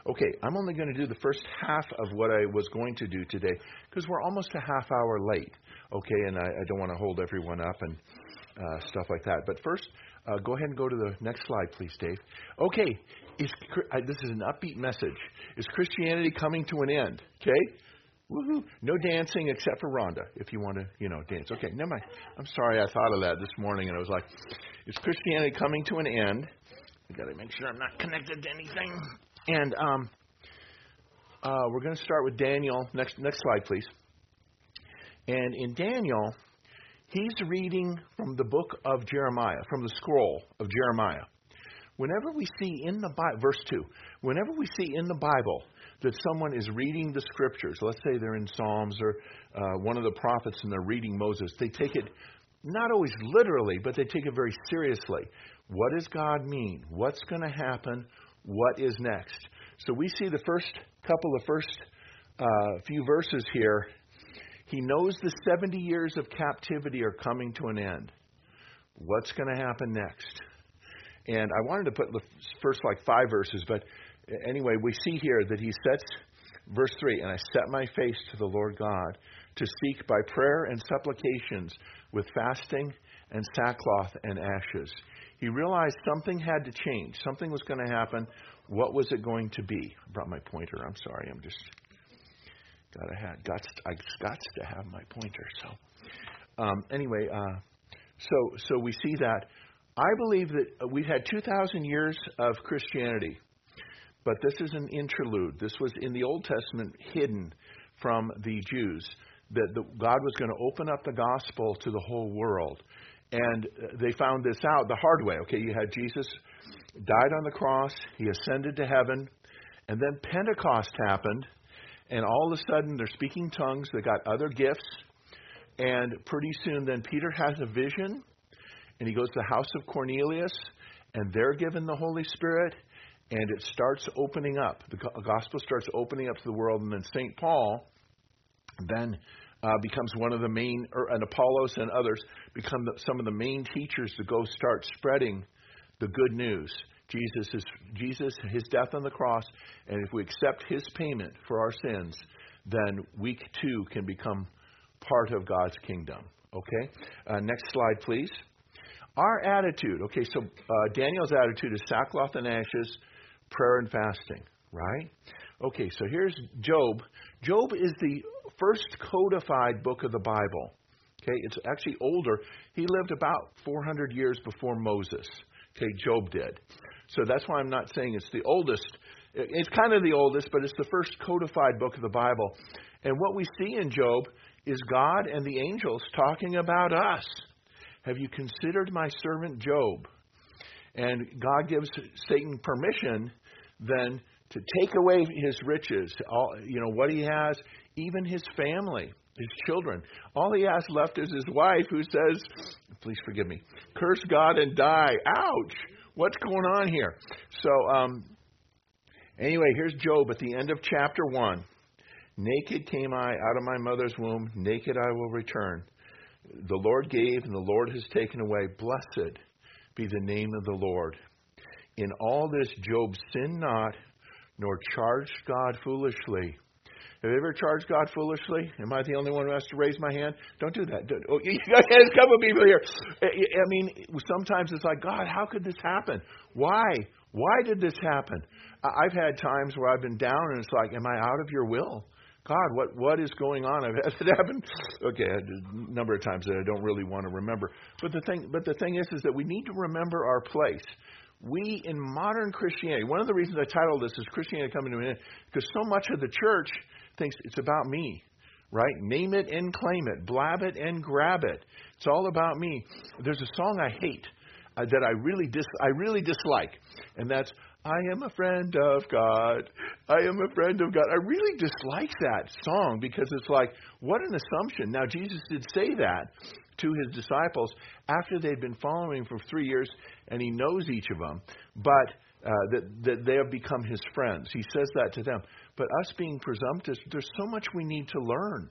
Okay, I'm only going to do the first half of what I was going to do today because we're almost a half hour late. Okay, and I don't want to hold everyone up and stuff like that. But first, go ahead and go to the next slide, please, Dave. Okay, this is an upbeat message. Is Christianity coming to an end? Okay? Woohoo. No dancing except for Rhonda, if you want to, dance. Okay, never mind. I'm sorry, I thought of that this morning, and I was like, is Christianity coming to an end? I got to make sure I'm not connected to anything. And we're going to start with Daniel. Next slide, please. And in Daniel, he's reading from the book of Jeremiah, from the scroll of Jeremiah. Whenever we see in the Bible, verse 2, whenever we see in the Bible that someone is reading the scriptures, let's say they're in Psalms or one of the prophets and they're reading Moses, they take it not always literally, but they take it very seriously. What does God mean? What's going to happen? What is next? So we see the first few verses here. He knows the 70 years of captivity are coming to an end. What's going to happen next? And I wanted to put the first 5 verses, but anyway, we see here that he sets, verse 3, and I set my face to the Lord God to seek by prayer and supplications with fasting and sackcloth and ashes. He realized something had to change. Something was going to happen. What was it going to be? I brought my pointer. I'm sorry. I'm just I got to have my pointer. So we see that. I believe that we've had 2,000 years of Christianity, but this is an interlude. This was in the Old Testament hidden from the Jews, that God was going to open up the gospel to the whole world. And they found this out the hard way. Okay, you had Jesus died on the cross, he ascended to heaven, and then Pentecost happened, and all of a sudden they're speaking tongues, they got other gifts, and pretty soon then Peter has a vision, and he goes to the house of Cornelius, and they're given the Holy Spirit, and it starts opening up. The gospel starts opening up to the world, and then St. Paul then becomes one of the main, and Apollos and others become some of the main teachers to go start spreading the good news. Jesus, his death on the cross, and if we accept his payment for our sins, then we too can become part of God's kingdom. Okay? Next slide, please. Our attitude. Okay, so Daniel's attitude is sackcloth and ashes, prayer and fasting, right? Okay, so here's Job. Job is the first codified book of the Bible. Okay, it's actually older. He lived about 400 years before Moses. Okay, Job did. So that's why I'm not saying it's the oldest. It's kind of the oldest, but it's the first codified book of the Bible. And what we see in Job is God and the angels talking about us. Have you considered my servant Job? And God gives Satan permission then to take away his riches, what he has, even his family, his children. All he has left is his wife who says, please forgive me, curse God and die. Ouch! What's going on here? So, anyway, here's Job at the end of chapter 1. Naked came I out of my mother's womb, naked I will return. The Lord gave, and the Lord has taken away. Blessed be the name of the Lord. In all this Job sinned not, nor charged God foolishly. Have you ever charged God foolishly? Am I the only one who has to raise my hand? Don't do that. There's a couple of people here. I mean, sometimes it's like, God, how could this happen? Why? Why did this happen? I've had times where I've been down and it's like, am I out of your will? God, what is going on? I've had it happen. Okay, a number of times that I don't really want to remember. But the thing is that we need to remember our place. We, in modern Christianity, one of the reasons I titled this is Christianity Coming to an End, because so much of the church thinks it's about me, right? Name it and claim it. Blab it and grab it. It's all about me. There's a song I hate that I really dislike, and that's, I am a friend of God. I am a friend of God. I really dislike that song because it's like, what an assumption. Now, Jesus did say that to his disciples after they'd been following for 3 years, and he knows each of them, but that they have become his friends. He says that to them. But us being presumptuous, there's so much we need to learn.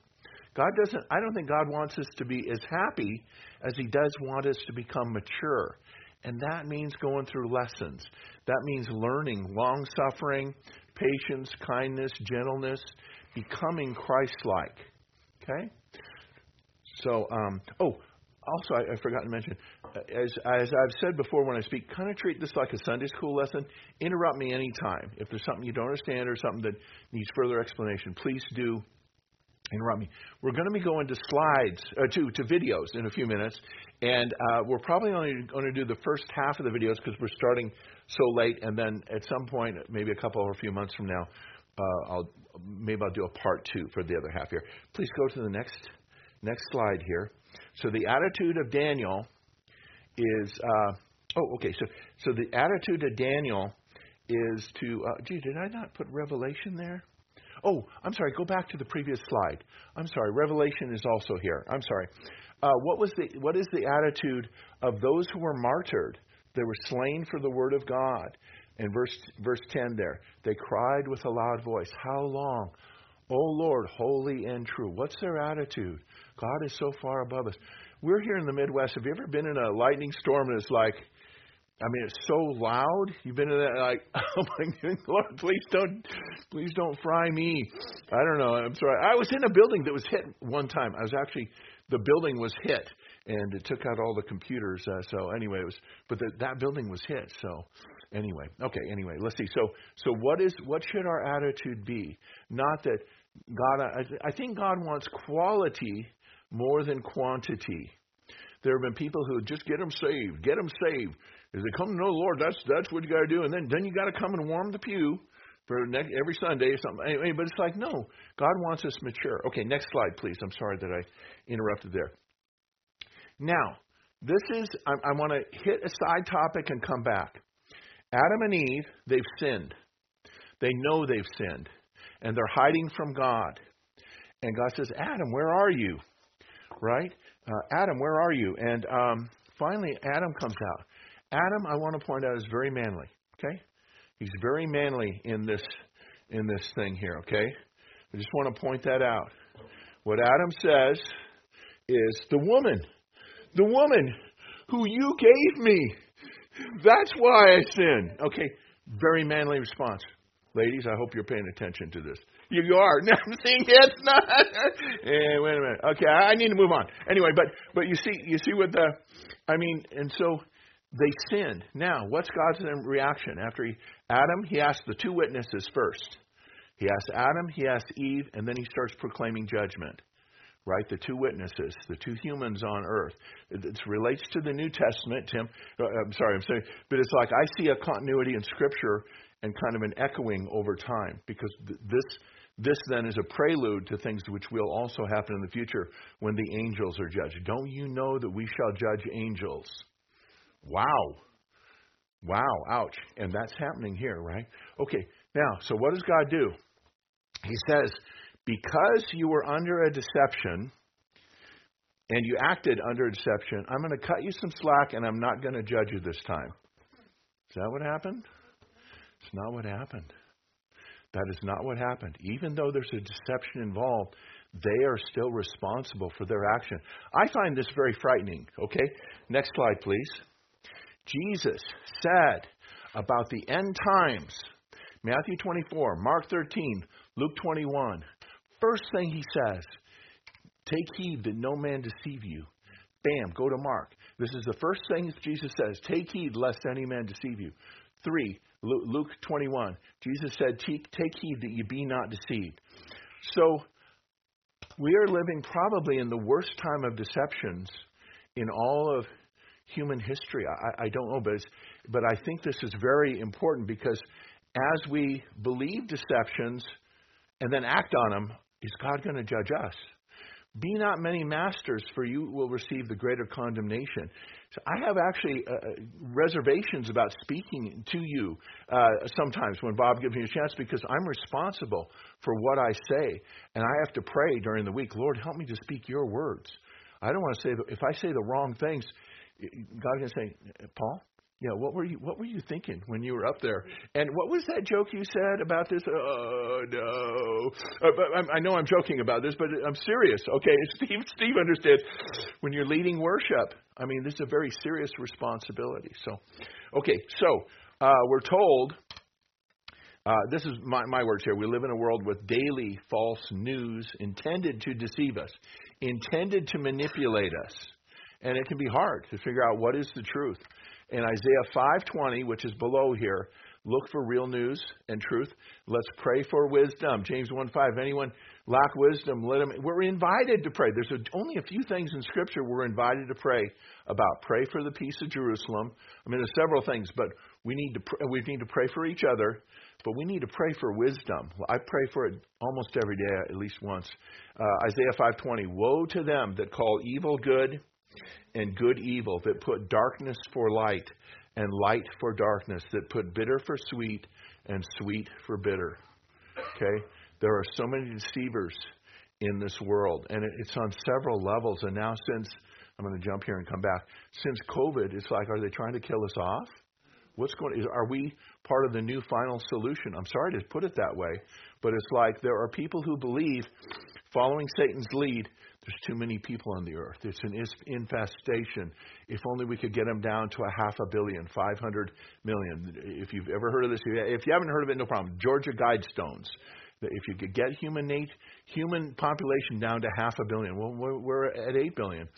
I don't think God wants us to be as happy as he does want us to become mature. And that means going through lessons. That means learning long-suffering, patience, kindness, gentleness, becoming Christ-like. Okay? So, also, I forgot to mention, as I've said before when I speak, kind of treat this like a Sunday school lesson. Interrupt me anytime. If there's something you don't understand or something that needs further explanation, please do interrupt me. We're going to be going to slides, to videos in a few minutes, and we're probably only going to do the first half of the videos because we're starting so late, and then at some point, maybe a couple or a few months from now, I'll do a part 2 for the other half here. Please go to the next slide here. So the attitude of Daniel is, So the attitude of Daniel is to, did I not put Revelation there? Oh, I'm sorry, go back to the previous slide. I'm sorry, Revelation is also here. I'm sorry. What is the attitude of those who were martyred? They were slain for the word of God. And verse 10 there, they cried with a loud voice, how long? O Lord, holy and true. What's their attitude? God is so far above us. We're here in the Midwest. Have you ever been in a lightning storm and it's like, it's so loud? You've been in that, like, oh my God, Lord, please don't fry me. I don't know. I'm sorry. I was in a building that was hit one time. The building was hit and it took out all the computers. So anyway, that building was hit. So anyway, let's see. So what should our attitude be? Not that God, I think God wants quality more than quantity. There have been people who just get them saved. As they come to know the Lord, that's what you got to do. And then you got to come and warm the pew for every Sunday or something. Anyway, but it's like, no, God wants us mature. Okay, next slide, please. I'm sorry that I interrupted there. Now, I want to hit a side topic and come back. Adam and Eve, they've sinned. They know they've sinned. And they're hiding from God. And God says, Adam, where are you? Right? Adam, where are you? And finally, Adam comes out. Adam, I want to point out, is very manly. Okay? He's very manly in this thing here. Okay? I just want to point that out. What Adam says is, the woman who you gave me, that's why I sinned. Okay, very manly response. Ladies, I hope you're paying attention to this. You are. No, I'm saying it's not. Hey, wait a minute. Okay, I need to move on. Anyway, but you see what and so they sinned. Now, what's God's reaction? After Adam, he asked the two witnesses first. He asked Adam, he asked Eve, and then he starts proclaiming judgment. Right? The two witnesses, the two humans on earth. It relates to the New Testament, Tim. I'm sorry, but it's like I see a continuity in Scripture and kind of an echoing over time, because this then is a prelude to things which will also happen in the future when the angels are judged. Don't you know that we shall judge angels? Wow, ouch. And that's happening here, right? Okay, now, so what does God do? He says, because you were under a deception and you acted under a deception, I'm going to cut you some slack and I'm not going to judge you this time. Is that what happened? It's not what happened. That is not what happened. Even though there's a deception involved, they are still responsible for their action. I find this very frightening. Okay, next slide, please. Jesus said about the end times, Matthew 24, Mark 13, Luke 21. First thing he says, take heed that no man deceive you. Bam, go to Mark. This is the first thing Jesus says, take heed lest any man deceive you. 3, Luke 21, Jesus said, take heed that you be not deceived. So we are living probably in the worst time of deceptions in all of human history. I don't know, but I think this is very important, because as we believe deceptions and then act on them, is God going to judge us? Be not many masters, for you will receive the greater condemnation. So I have actually reservations about speaking to you sometimes when Bob gives me a chance, because I'm responsible for what I say. And I have to pray during the week, Lord, help me to speak your words. I don't want to say, if I say the wrong things, God's going to say, Paul, Yeah, what were you thinking when you were up there? And what was that joke you said about this? Oh no! But I know I'm joking about this, but I'm serious. Okay, Steve understands. When you're leading worship, I mean, this is a very serious responsibility. So, okay, so we're told. This is my words here. We live in a world with daily false news intended to deceive us, intended to manipulate us, and it can be hard to figure out what is the truth. In Isaiah 5:20, which is below here, look for real news and truth. Let's pray for wisdom. James 1:5. Anyone lack wisdom, let him. We're invited to pray. There's only a few things in Scripture we're invited to pray about. Pray for the peace of Jerusalem. I mean, there's several things, but we need to pray for each other. But we need to pray for wisdom. I pray for it almost every day, at least once. Isaiah 5:20. Woe to them that call evil good and good evil, that put darkness for light and light for darkness, that put bitter for sweet and sweet for bitter. Okay? There are so many deceivers in this world, and it's on several levels. And now since, I'm going to jump here and come back, since COVID, it's like, are they trying to kill us off? Are we part of the new final solution? I'm sorry to put it that way, but it's like there are people who believe, following Satan's lead, there's too many people on the earth. It's an infestation. If only we could get them down to 500 million, 500 million. If you've ever heard of this, if you haven't heard of it, no problem. Georgia Guidestones. If you could get human population down to 500 million, well, we're at 8 billion.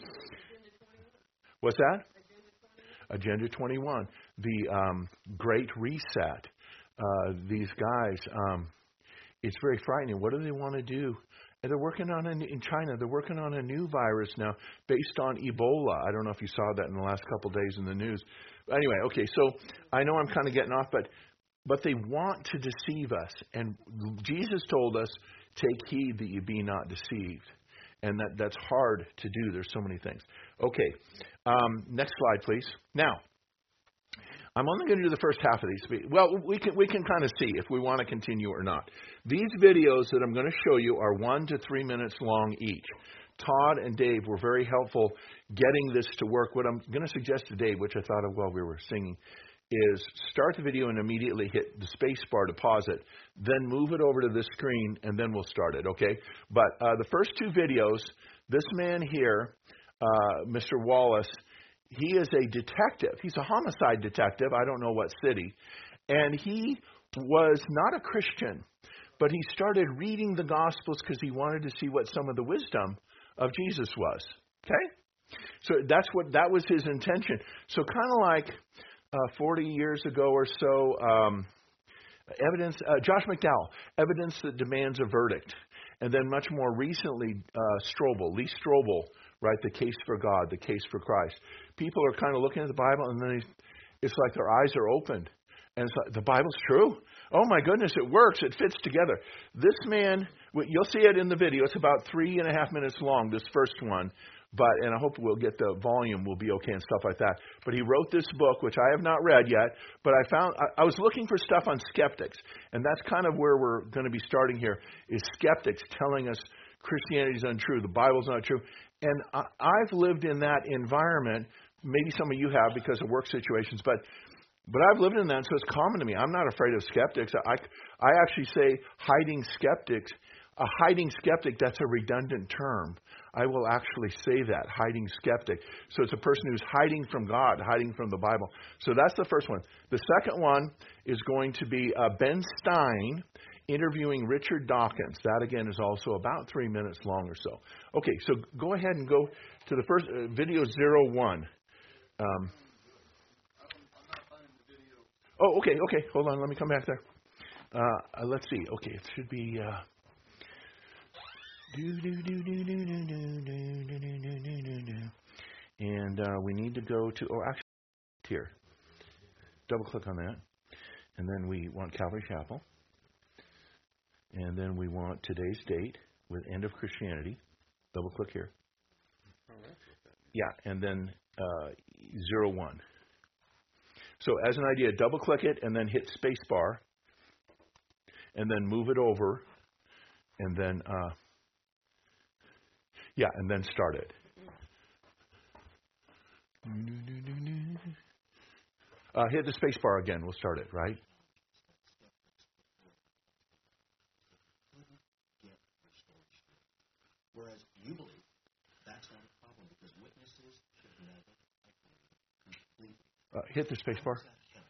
What's that? Agenda 21. The Great Reset. These guys, it's very frightening. What do they want to do? And they're working on in China. They're working on a new virus now based on Ebola. I don't know if you saw that in the last couple of days in the news. Anyway, okay. So I know I'm kind of getting off, but they want to deceive us. And Jesus told us, "Take heed that you be not deceived." And that's hard to do. There's so many things. Okay. Next slide, please. Now, I'm only going to do the first half of these. Well, we can kind of see if we want to continue or not. These videos that I'm going to show you are 1 to 3 minutes long each. Todd and Dave were very helpful getting this to work. What I'm going to suggest to Dave, which I thought of while we were singing, is start the video and immediately hit the space bar to pause it. Then move it over to this screen, and then we'll start it, okay? But the first two videos, this man here, Mr. Wallace, he is a detective. He's a homicide detective. I don't know what city. And he was not a Christian, but he started reading the Gospels because he wanted to see what some of the wisdom of Jesus was. Okay? So that was his intention. So kind of like 40 years ago or so, Josh McDowell, Evidence That Demands a Verdict. And then much more recently, Lee Strobel, right? The Case for God, the Case for Christ. People are kind of looking at the Bible, and then it's like their eyes are opened. And it's like, the Bible's true? Oh, my goodness, it works. It fits together. This man, you'll see it in the video. It's about 3.5 minutes long, this first one. And I hope we'll get the volume will be okay and stuff like that. But he wrote this book, which I have not read yet. But I was looking for stuff on skeptics. And that's kind of where we're going to be starting here, is skeptics telling us Christianity is untrue, the Bible's not true. And I've lived in that environment. Maybe some of you have because of work situations, but I've lived in that, so it's common to me. I'm not afraid of skeptics. I actually say hiding skeptics. A hiding skeptic, that's a redundant term. I will actually say that, hiding skeptic. So it's a person who's hiding from God, hiding from the Bible. So that's the first one. The second one is going to be Ben Stein interviewing Richard Dawkins. That, again, is also about 3 minutes long or so. Okay, so go ahead and go to the first video 01. Okay. Hold on. Let me come back there. Let's see. Okay, it should be... And we need to go to... actually, here. Double-click on that. And then we want Calvary Chapel. And then we want today's date with End of Christianity. Double-click here. Yeah, and then 01. So as an idea, double-click it and then hit space bar. And then move it over. And then, and then start it. Hit the space bar again. We'll start it, right? Whereas you believe that's not a problem because witnesses should never completely. Hit the space bar.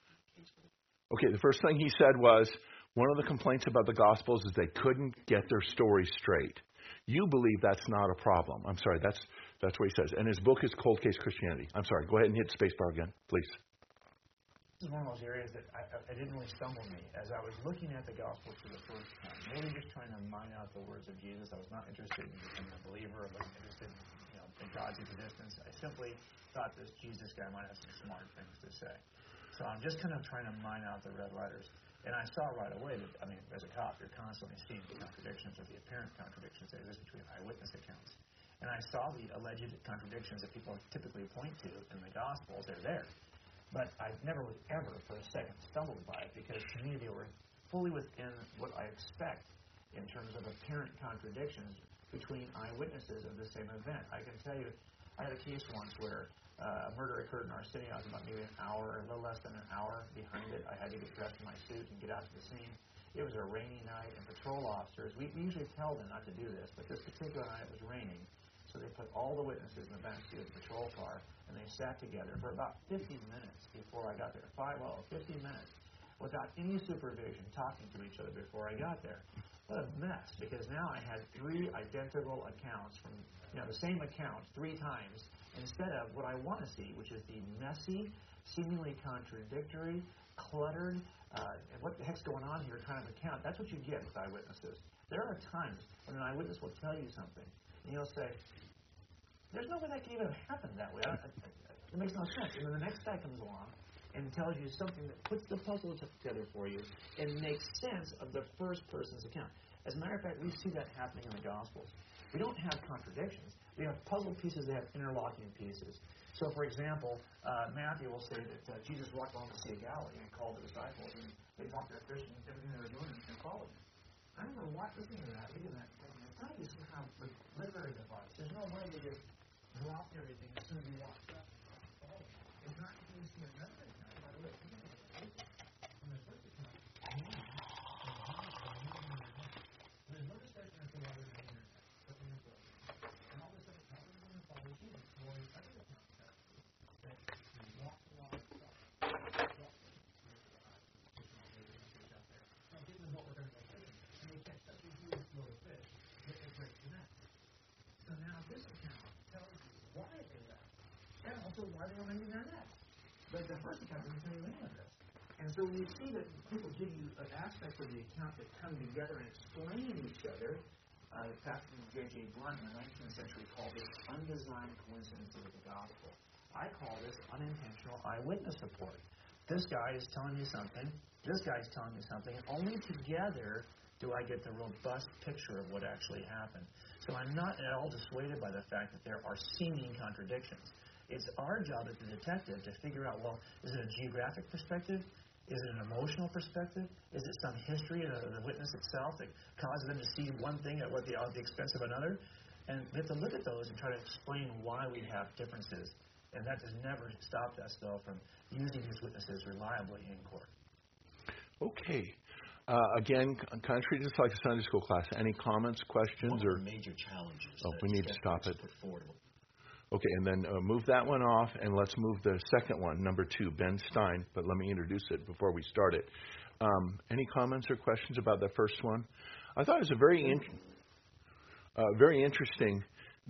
Okay, the first thing he said was, one of the complaints about the Gospels is they couldn't get their story straight. You believe that's not a problem. I'm sorry, that's what he says. And his book is Cold Case Christianity. I'm sorry, go ahead and hit spacebar again, please. This is one of those areas that I didn't really stumble me. As I was looking at the Gospel for the first time, really just trying to mine out the words of Jesus. I was not interested in becoming a believer. I wasn't interested in God's existence. I simply thought this Jesus guy might have some smart things to say. So I'm just kind of trying to mine out the red letters. And I saw right away that, as a cop, you're constantly seeing the contradictions or the apparent contradictions that exist between eyewitness accounts. And I saw the alleged contradictions that people typically point to in the Gospels. They're there. But I never would ever for a second stumbled by it because to me they were fully within what I expect in terms of apparent contradictions between eyewitnesses of the same event. I can tell you, I had a case once where a murder occurred in our city. I was about maybe an hour, a little less than an hour behind it. I had to get dressed in my suit and get out to the scene. It was a rainy night, and patrol officers, we usually tell them not to do this, but this particular night it was raining. So they put all the witnesses in the backseat of the patrol car, and they sat together for about 15 minutes before I got there. 15 minutes without any supervision, talking to each other before I got there. What a mess, because now I had 3 identical accounts from the same account 3 times instead of what I want to see, which is the messy, seemingly contradictory, cluttered, and what the heck's going on here kind of account. That's what you get with eyewitnesses. There are times when an eyewitness will tell you something, and you'll say, there's no way that can even happen that way. It makes no sense. And then the next guy comes along and tells you something that puts the puzzle together for you and makes sense of the first person's account. As a matter of fact, we see that happening in the Gospels. We don't have contradictions. We have puzzle pieces that have interlocking pieces. So, for example, Matthew will say that Jesus walked along the Sea of Galilee and called the disciples, and they walked there fishing and everything they were doing and followed him. I remember listening to that, reading that, and I thought you see how the literary device. There's no way to just drop everything as soon as you walk up. It's not until you see another account. By the way, in the first account, there's no discussion as to whether it's internet, but in the book. And all of a sudden, how is it follow Jesus? Or in other accounts, that he walks along the side. Now, given what we're going to go fishing, and they catch such a huge load of fish, that they break the net. So now this account tells you why they left, and also why they were making their nets. But the first account doesn't tell you any of this. And so when you see that people give you an aspect of the account that come together and explain each other, Pastor J.J. Blunt in the 19th century called this undesigned coincidences of the gospel. I call this unintentional eyewitness report. This guy is telling you something, this guy's telling you something, and only together do I get the robust picture of what actually happened. So I'm not at all dissuaded by the fact that there are seeming contradictions. It's our job as the detective to figure out, well, is it a geographic perspective? Is it an emotional perspective? Is it some history of the witness itself that causes them to see one thing at the expense of another? And we have to look at those and try to explain why we have differences. And that has never stopped us, though, from using these witnesses reliably in court. Okay. Again, kind of treat this like a Sunday school class. Any comments, questions? One of the major challenges we need to stop it. Put forward. Okay, and then move that one off, and let's move the second one, number 2, Ben Stein. But let me introduce it before we start it. Any comments or questions about the first one? I thought it was very interesting.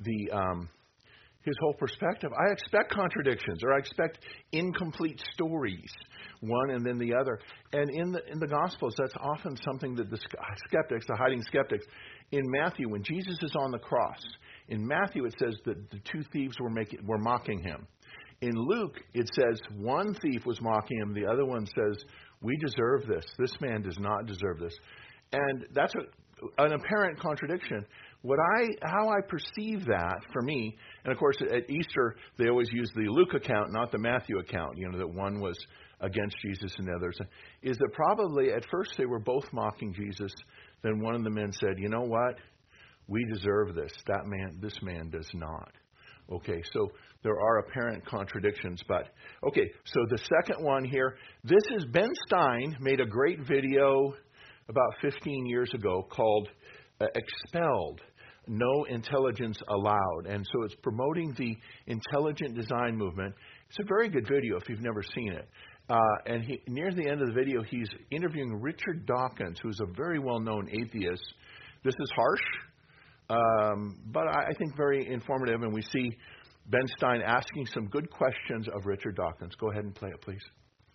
His whole perspective. I expect contradictions, or I expect incomplete stories, one and then the other. And in the Gospels, that's often something that the skeptics, the hiding skeptics, in Matthew, when Jesus is on the cross, in Matthew it says that the 2 thieves were mocking him. In Luke, it says one thief was mocking him, the other one says, we deserve this. This man does not deserve this. And that's an apparent contradiction. How I perceive that for me, and of course at Easter they always use the Luke account, not the Matthew account, that one was against Jesus and the other, is that probably at first they were both mocking Jesus. Then one of the men said, you know what? We deserve this. This man does not. Okay, so there are apparent contradictions, but okay, so the second one here, this is Ben Stein made a great video about 15 years ago called Expelled, No Intelligence Allowed, and so it's promoting the intelligent design movement. It's a very good video if you've never seen it. And near the end of the video, he's interviewing Richard Dawkins, who's a very well-known atheist. This is harsh, but I think very informative, and we see Ben Stein asking some good questions of Richard Dawkins. Go ahead and play it, please.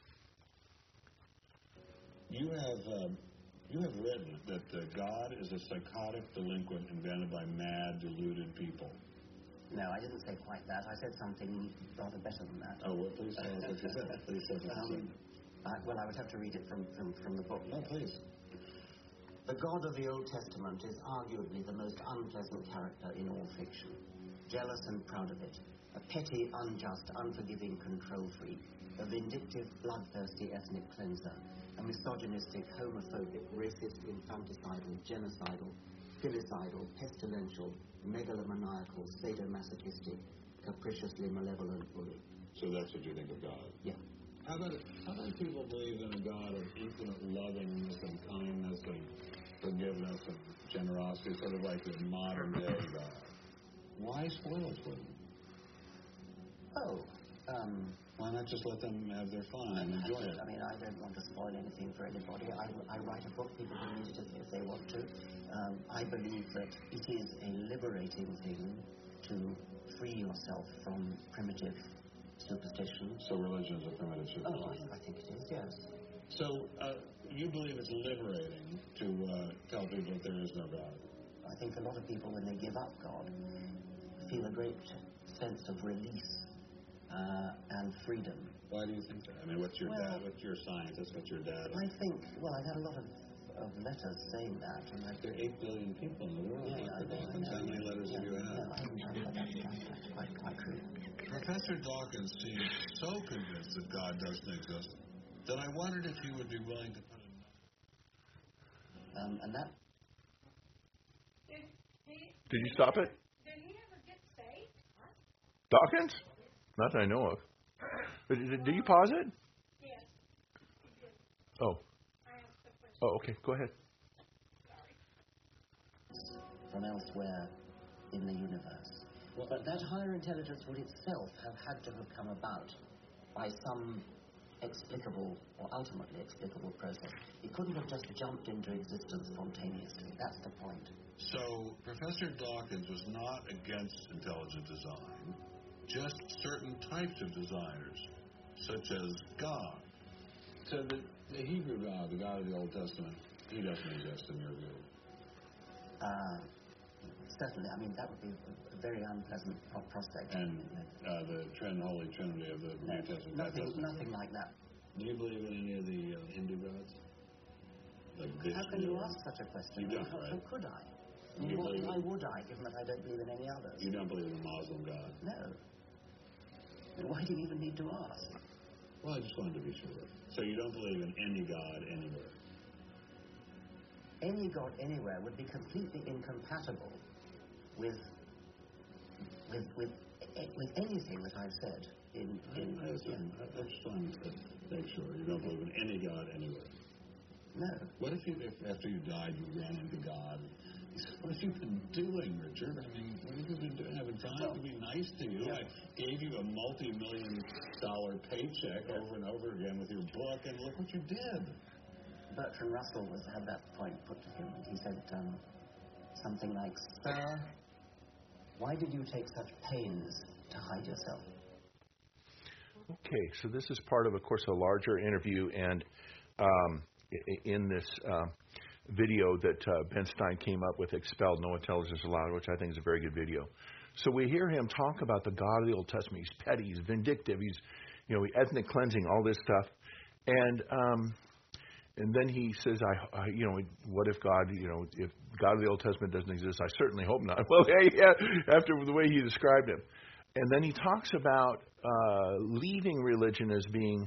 You have written that God is a psychotic delinquent invented by mad, deluded people. No, I didn't say quite that. I said something rather better than that. Oh, well, please tell us what you said. Please tell us what you said. Well, I would have to read it from the book. No, please. The God of the Old Testament is arguably the most unpleasant character in all fiction. Jealous and proud of it. A petty, unjust, unforgiving control freak. A vindictive, bloodthirsty ethnic cleanser. A misogynistic, homophobic, racist, infanticidal, genocidal, filicidal, pestilential, megalomaniacal, sadomasochistic, capriciously malevolent bully. So that's what you think of God? Yeah. How about people believe in a God of infinite lovingness and kindness and forgiveness and generosity, sort of like a modern day God? Why spoil it for them? Why not just let them have their fun and enjoy it? I mean, I don't want to spoil anything for anybody. I write a book, people can read it if they want to. I believe that it is a liberating thing to free yourself from primitive superstition. So religion is a primitive superstition? I think it is, yes. So you believe it's liberating to tell people that there is no God? I think a lot of people, when they give up God, feel a great sense of release and freedom. Why do you think that? I mean, what's your scientist? What's your dad? I think, I've had a lot of letters saying that. And there are 8 billion people in the world. Yeah, I know. How many letters have you had? No, I haven't done that. That's quite true. Professor Dawkins seems so convinced that God doesn't exist that I wondered if you would be willing to put and that... Did you stop it? Did he ever get saved? Dawkins? Not that I know of. Did you pause it? Yes, he did. Oh. I asked the question. Oh, okay. Go ahead. From elsewhere in the universe. But that higher intelligence would itself have had to have come about by some explicable or ultimately explicable process. It couldn't have just jumped into existence spontaneously. That's the point. So Professor Dawkins was not against intelligent design, just certain types of designers, such as God. So the Hebrew God, the God of the Old Testament, he doesn't exist in your view? Certainly. I mean, that would be a very unpleasant prospect. And the Holy Trinity of the New Testament? Nothing like that. Do you believe in any of the Hindu gods? Like Vishnu? How can you ask such a question? You don't, right? How could I? Why would I, given that I don't believe in any others? You don't believe in a Muslim God? No. Then why do you even need to ask? Well, I just wanted to be sure. So you don't believe in any God anywhere? Any God anywhere would be completely incompatible with anything that I've said. I just wanted to make sure you don't believe in any God anywhere. No. What if after you died, you ran into God? What have you been doing, Richard? I mean, what have you been doing? I've been trying to be nice to you. I gave you a multi-million-dollar paycheck over and over again with your book, and look what you did. Bertrand Russell had that point put to him. He said something like, "Sir, why did you take such pains to hide yourself?" Okay, so this is part of course, a larger interview, and in this video that Ben Stein came up with, Expelled, No Intelligence Allowed, which I think is a very good video. So we hear him talk about the God of the Old Testament. He's petty, he's vindictive, he's, ethnic cleansing, all this stuff. And then he says, what if God, if God of the Old Testament doesn't exist? I certainly hope not. Well, after the way he described him. And then he talks about leaving religion as being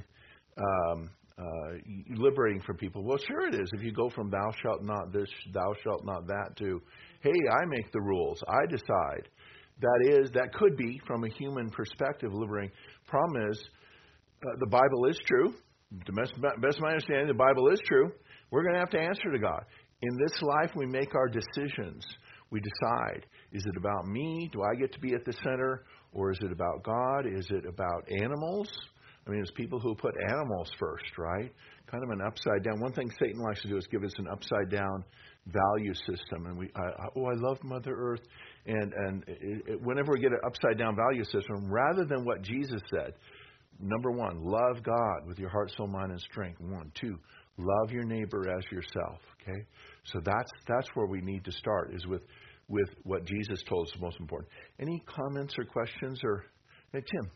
liberating for people. Well, sure it is. If you go from thou shalt not this, thou shalt not that to, hey, I make the rules, I decide. that could be, from a human perspective, liberating. Problem is, the Bible is true. To best of my understanding, the Bible is true. We're going to have to answer to God. In this life, we make our decisions. We decide, is it about me? Do I get to be at the center? Or is it about God? Is it about animals? I mean, there's people who put animals first, right? Kind of an upside down. One thing Satan likes to do is give us an upside down value system. And I love Mother Earth. And whenever we get an upside down value system, rather than what Jesus said, number one, love God with your heart, soul, mind, and strength. 1, 2, love your neighbor as yourself. Okay, so that's where we need to start, is with what Jesus told us is most important. Any comments or questions? Or hey, Tim?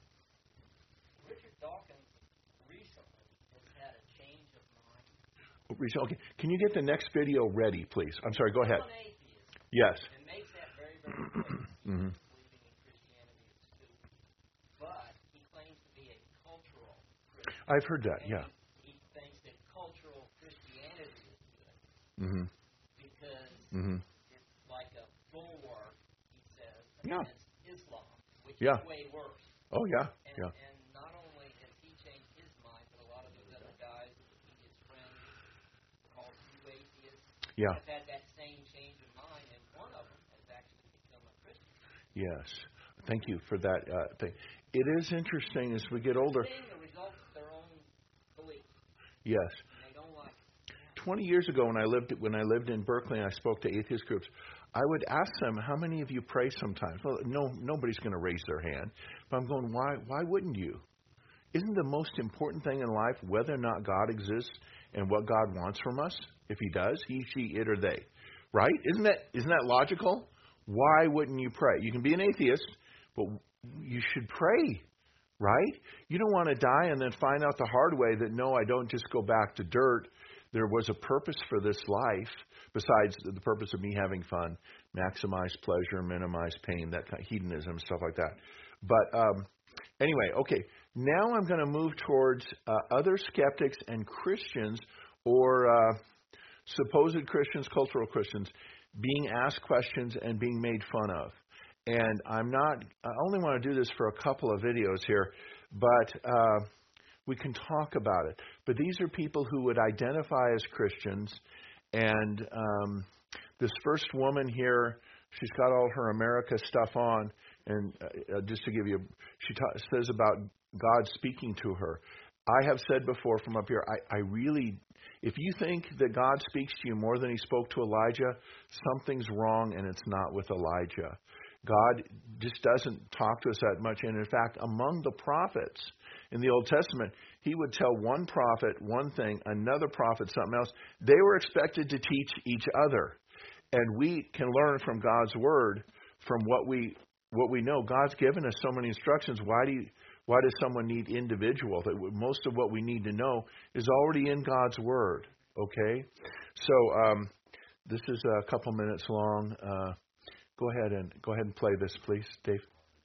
Richard Dawkins recently has had a change of mind. Okay, can you get the next video ready, please? I'm sorry. Go ahead. He's an atheist. Yes. And makes that very, very clear. Mm-hmm. Believing in Christianity is stupid. But he claims to be a cultural Christian. I've heard that. Yeah. He thinks that cultural Christianity is good. Mm-hmm. Because Mm-hmm. it's like a bulwark, he says, Yeah. against Islam, which Yeah. is way worse. Oh yeah. And, Yeah. and not only has he changed his mind, but a lot of those other guys, his friends, called new atheists, Yeah. have had that same change of mind, and one of them has actually become a Christian. Yes. Thank you for that thing. It is interesting as we get older. Seeing the results of their own beliefs, Yes. and they don't like it. 20 years ago, when I lived in Berkeley and I spoke to atheist groups, I would ask them, how many of you pray sometimes? Well, nobody's going to raise their hand. But I'm going, why wouldn't you? Isn't the most important thing in life whether or not God exists and what God wants from us? If he does, he, she, it, or they. Right? Isn't that logical? Why wouldn't you pray? You can be an atheist, but you should pray. Right? You don't want to die and then find out the hard way that, no, I don't just go back to dirt. There was a purpose for this life, besides the purpose of me having fun, maximize pleasure, minimize pain, that kind of hedonism, stuff like that. But anyway, okay. Now I'm going to move towards other skeptics and Christians, or supposed Christians, cultural Christians, being asked questions and being made fun of. And I only want to do this for a couple of videos here, but we can talk about it. But these are people who would identify as Christians. And this first woman here, she's got all her America stuff on. And just to give you, she says about God speaking to her. I have said before from up here, I really, if you think that God speaks to you more than he spoke to Elijah, something's wrong, and it's not with Elijah. God just doesn't talk to us that much. And in fact, among the prophets in the Old Testament, he would tell one prophet one thing, another prophet something else. They were expected to teach each other. And we can learn from God's word, from what we know. God's given us so many instructions. Why does someone need individual? That most of what we need to know is already in God's word. Okay? So this is a couple minutes long. Go ahead and play this, please, Dave.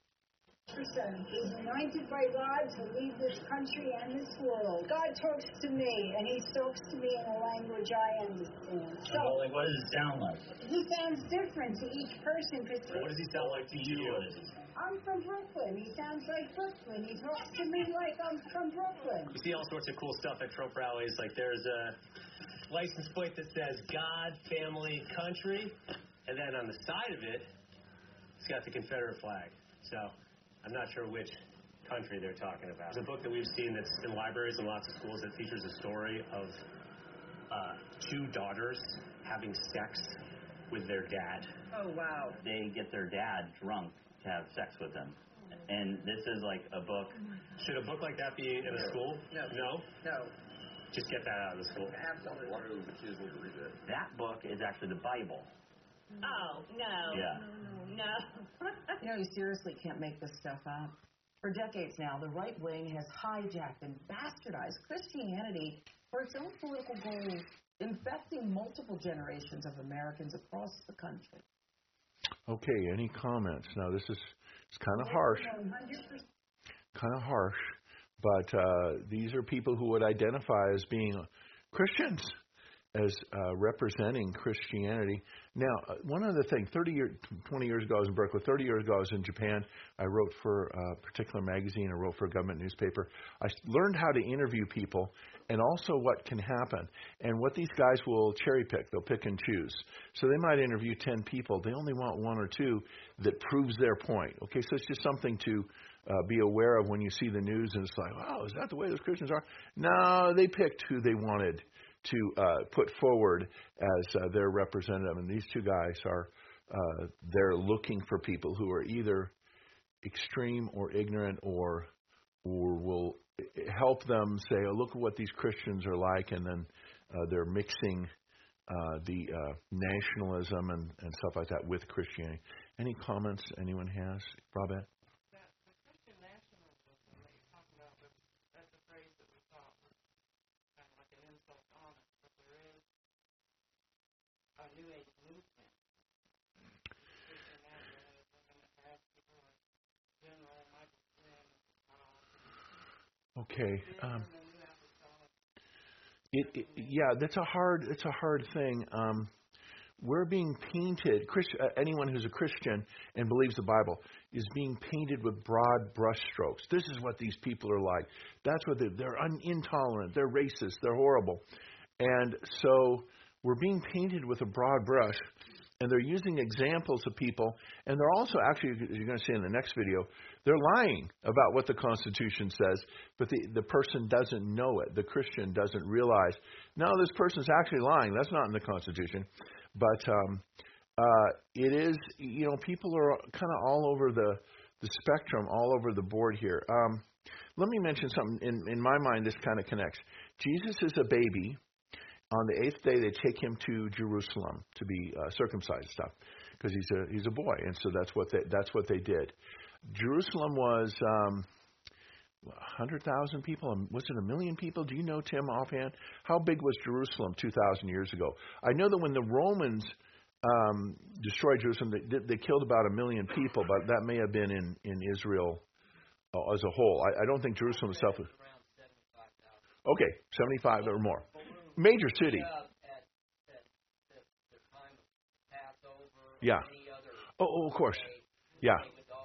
Is anointed by God to lead this country and this world. God talks to me, and he talks to me in a language I understand. So, Well, what does it sound like? he sounds different to each person. What does he sound like to you? I'm from Brooklyn. He sounds like Brooklyn. He talks to me like I'm from Brooklyn. You see all sorts of cool stuff at Trump rallies. Like there's a license plate that says God, family, country. And then on the side of it, it's got the Confederate flag. So I'm not sure which country they're talking about. There's a book that we've seen that's in libraries and lots of schools that features a story of two daughters having sex with their dad. Oh, wow. They get their dad drunk to have sex with them. And this is like a book. Should a book like that be in a school? No? No. Just get that out of the school. Absolutely. Why do the kids need to read that? That book is actually the Bible. Oh, no. Yeah. No. You know, you seriously can't make this stuff up. For decades now, the right wing has hijacked and bastardized Christianity for its own political goals, infecting multiple generations of Americans across the country. Okay, any comments? Now, it's kind of harsh. 100%. Kind of harsh. But these are people who would identify as being Christians. representing Christianity. Now, one other thing, 20 years ago I was in Berkeley, 30 years ago I was in Japan. I wrote for a particular magazine, I wrote for a government newspaper. I learned how to interview people and also what can happen. And what these guys will cherry pick, they'll pick and choose. So they might interview 10 people. They only want one or two that proves their point. Okay, so it's just something to be aware of when you see the news and it's like, wow, is that the way those Christians are? No, they picked who they wanted to put forward as their representative. And these two guys are, they're looking for people who are either extreme or ignorant or will help them say, oh, look at what these Christians are like, and then they're mixing the nationalism and stuff like that with Christianity. Any comments anyone has? Robert? Okay. Yeah, that's a hard thing. We're being painted. Anyone who's a Christian and believes the Bible is being painted with broad brushstrokes. This is what these people are like. That's what they're intolerant. They're racist. They're horrible. And so we're being painted with a broad brush. And they're using examples of people, and they're also actually, you're going to see in the next video, they're lying about what the Constitution says, but the person doesn't know it. The Christian doesn't realize, no, this person's actually lying. That's not in the Constitution. But it is, people are kind of all over the spectrum, all over the board here. Let me mention something. In my mind, this kind of connects. Jesus is a baby. On the 8th day, they take him to Jerusalem to be circumcised and stuff, because he's a boy, and so that's what they did. Jerusalem was 100,000 people. Was it 1 million people? Do you know, Tim, offhand? How big was Jerusalem 2,000 years ago? I know that when the Romans destroyed Jerusalem, they killed about 1 million people, but that may have been in Israel as a whole. I don't think Jerusalem itself was. Okay, 75 or more. Major city. Yeah. Oh, of course. Yeah.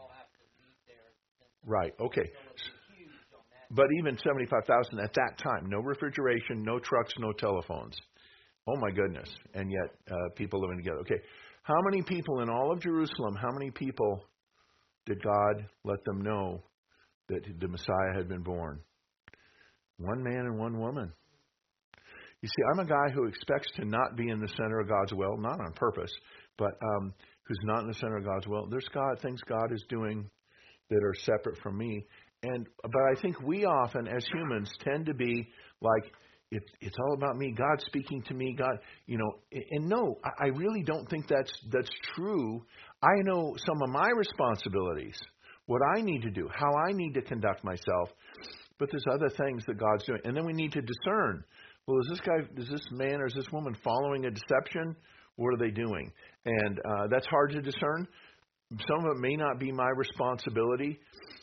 Right. Okay. But even 75,000 at that time, no refrigeration, no trucks, no telephones. Oh my goodness. And yet people living together. Okay. How many people in all of Jerusalem, how many people did God let them know that the Messiah had been born? One man and one woman. You see, I'm a guy who expects to not be in the center of God's will, not on purpose, but who's not in the center of God's will. There's things God is doing that are separate from me. But I think we often, as humans, tend to be like, it's all about me, God speaking to me, God, and no, I really don't think that's true. I know some of my responsibilities, what I need to do, how I need to conduct myself, but there's other things that God's doing. And then we need to discern. Well, is this man or is this woman following a deception? What are they doing? And that's hard to discern. Some of it may not be my responsibility.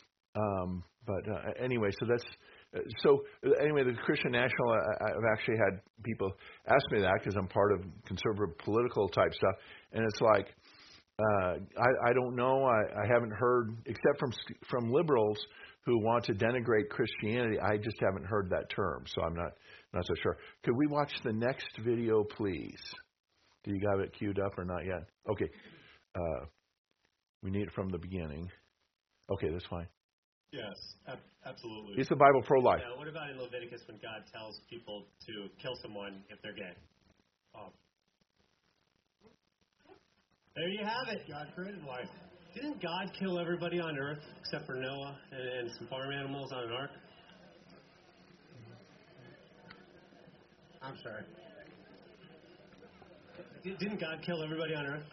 But anyway, anyway, the Christian National, I've actually had people ask me that because I'm part of conservative political type stuff. And it's like, I don't know. I haven't heard, except from liberals who want to denigrate Christianity. I just haven't heard that term, so I'm not so sure. Could we watch the next video, please? Do you have it queued up or not yet? Okay. We need it from the beginning. Okay, that's fine. Yes, absolutely. It's the Bible pro-life. Yeah, what about in Leviticus when God tells people to kill someone if they're gay? There you have it. God created life. Didn't God kill everybody on earth except for Noah and some farm animals on an ark? I'm sorry. Didn't God kill everybody on earth?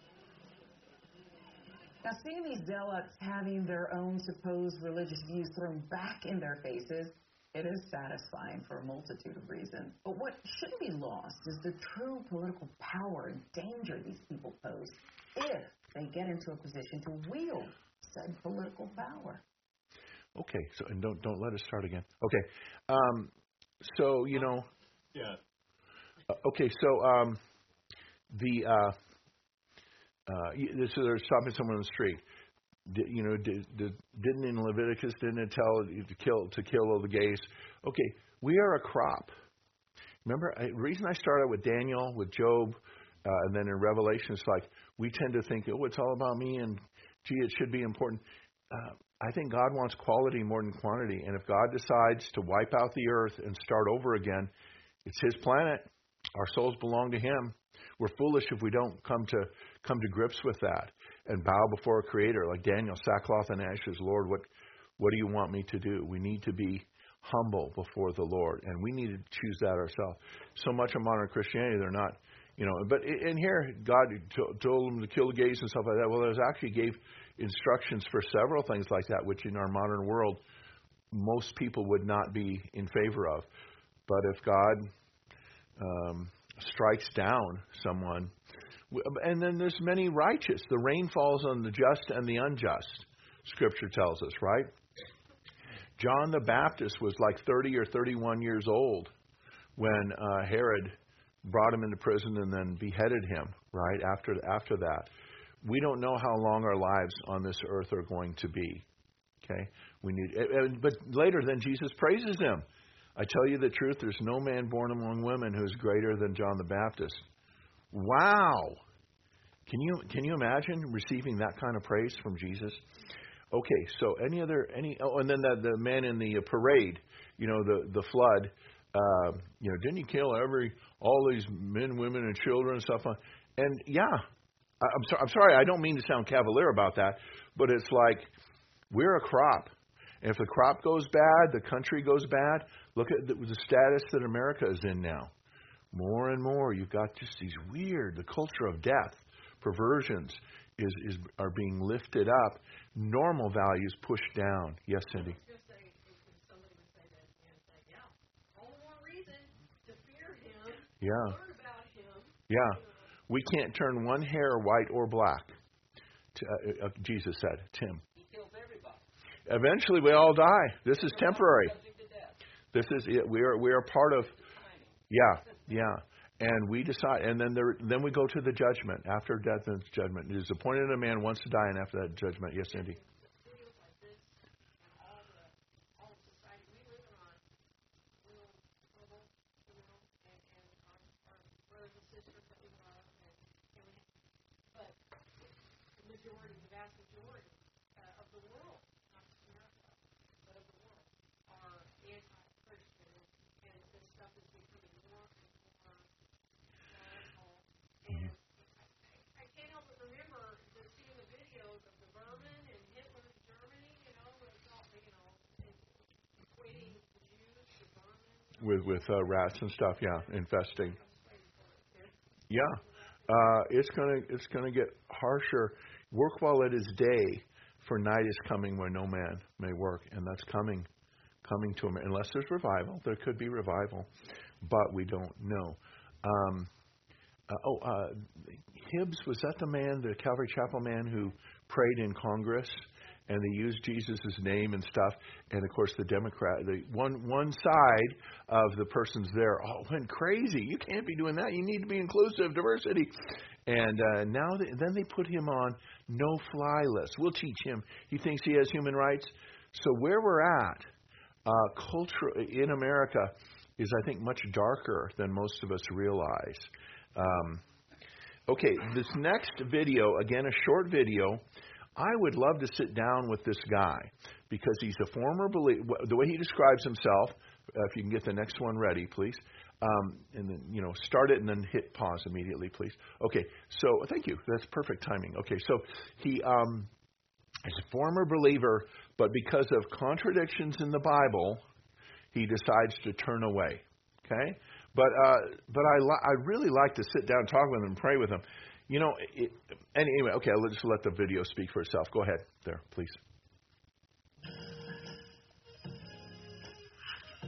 Now, seeing these zealots having their own supposed religious views thrown back in their faces, it is satisfying for a multitude of reasons. But what shouldn't be lost is the true political power and danger these people pose if they get into a position to wield said political power. Okay, so and don't let us start again. Okay, so Yeah. Okay, so so they're stopping someone on the street. Didn't in Leviticus didn't it tell you to kill all the gays? Okay, we are a crop. Remember, the reason I started with Daniel, with Job, and then in Revelation, it's like we tend to think, oh, it's all about me, and gee, it should be important. I think God wants quality more than quantity, and if God decides to wipe out the earth and start over again, it's His planet. Our souls belong to Him. We're foolish if we don't come to grips with that and bow before a Creator, like Daniel, sackcloth and ashes. Lord, what do you want me to do? We need to be humble before the Lord, and we need to choose that ourselves. So much of modern Christianity, they're not, But in here, God told them to kill the gays and stuff like that. Well, there's actually gave instructions for several things like that, which in our modern world, most people would not be in favor of. But if God strikes down someone, and then there's many righteous. The rain falls on the just and the unjust, Scripture tells us, right? John the Baptist was like 30 or 31 years old when Herod brought him into prison and then beheaded him, right, after that. We don't know how long our lives on this earth are going to be, okay? But later, then Jesus praises him. I tell you the truth, there's no man born among women who's greater than John the Baptist. Wow! Can you imagine receiving that kind of praise from Jesus? Okay, so and then the man in the parade, the flood, didn't he kill all these men, women, and children and stuff? And yeah, I'm sorry, I don't mean to sound cavalier about that, but it's like we're a crop. And if the crop goes bad, the country goes bad. Look at the status that America is in now. More and more, you've got just these the culture of death, perversions are being lifted up. Normal values pushed down. Yes, Cindy? Yeah. Yeah. We can't turn one hair white or black, Jesus said. Tim. He kills everybody. Eventually we all die. This is temporary. This is it. We are part of. Yeah. And we decide, and then we go to the judgment. After death and judgment, it is appointed a man once to die, and after that judgment. Yes, Cindy. With rats and stuff, infesting. Yeah, it's gonna get harsher. Work while it is day, for night is coming where no man may work, and that's coming to him. Unless there's revival, there could be revival, but we don't know. Hibbs, was that the Calvary Chapel man who prayed in Congress? And they used Jesus' name and stuff. And, of course, the one side of the persons there went crazy. You can't be doing that. You need to be inclusive, diversity. And then they put him on no-fly list. We'll teach him. He thinks he has human rights. So where we're at, culture in America is, I think, much darker than most of us realize. Okay, this next video, again, a short video. I would love to sit down with this guy because he's a former believer. The way he describes himself, if you can get the next one ready, please. And then, start it and then hit pause immediately, please. Okay, so thank you. That's perfect timing. Okay, so he is a former believer, but because of contradictions in the Bible, he decides to turn away. Okay? But I really like to sit down and talk with him and pray with him. Anyway, okay, I'll just let the video speak for itself. Go ahead there, please.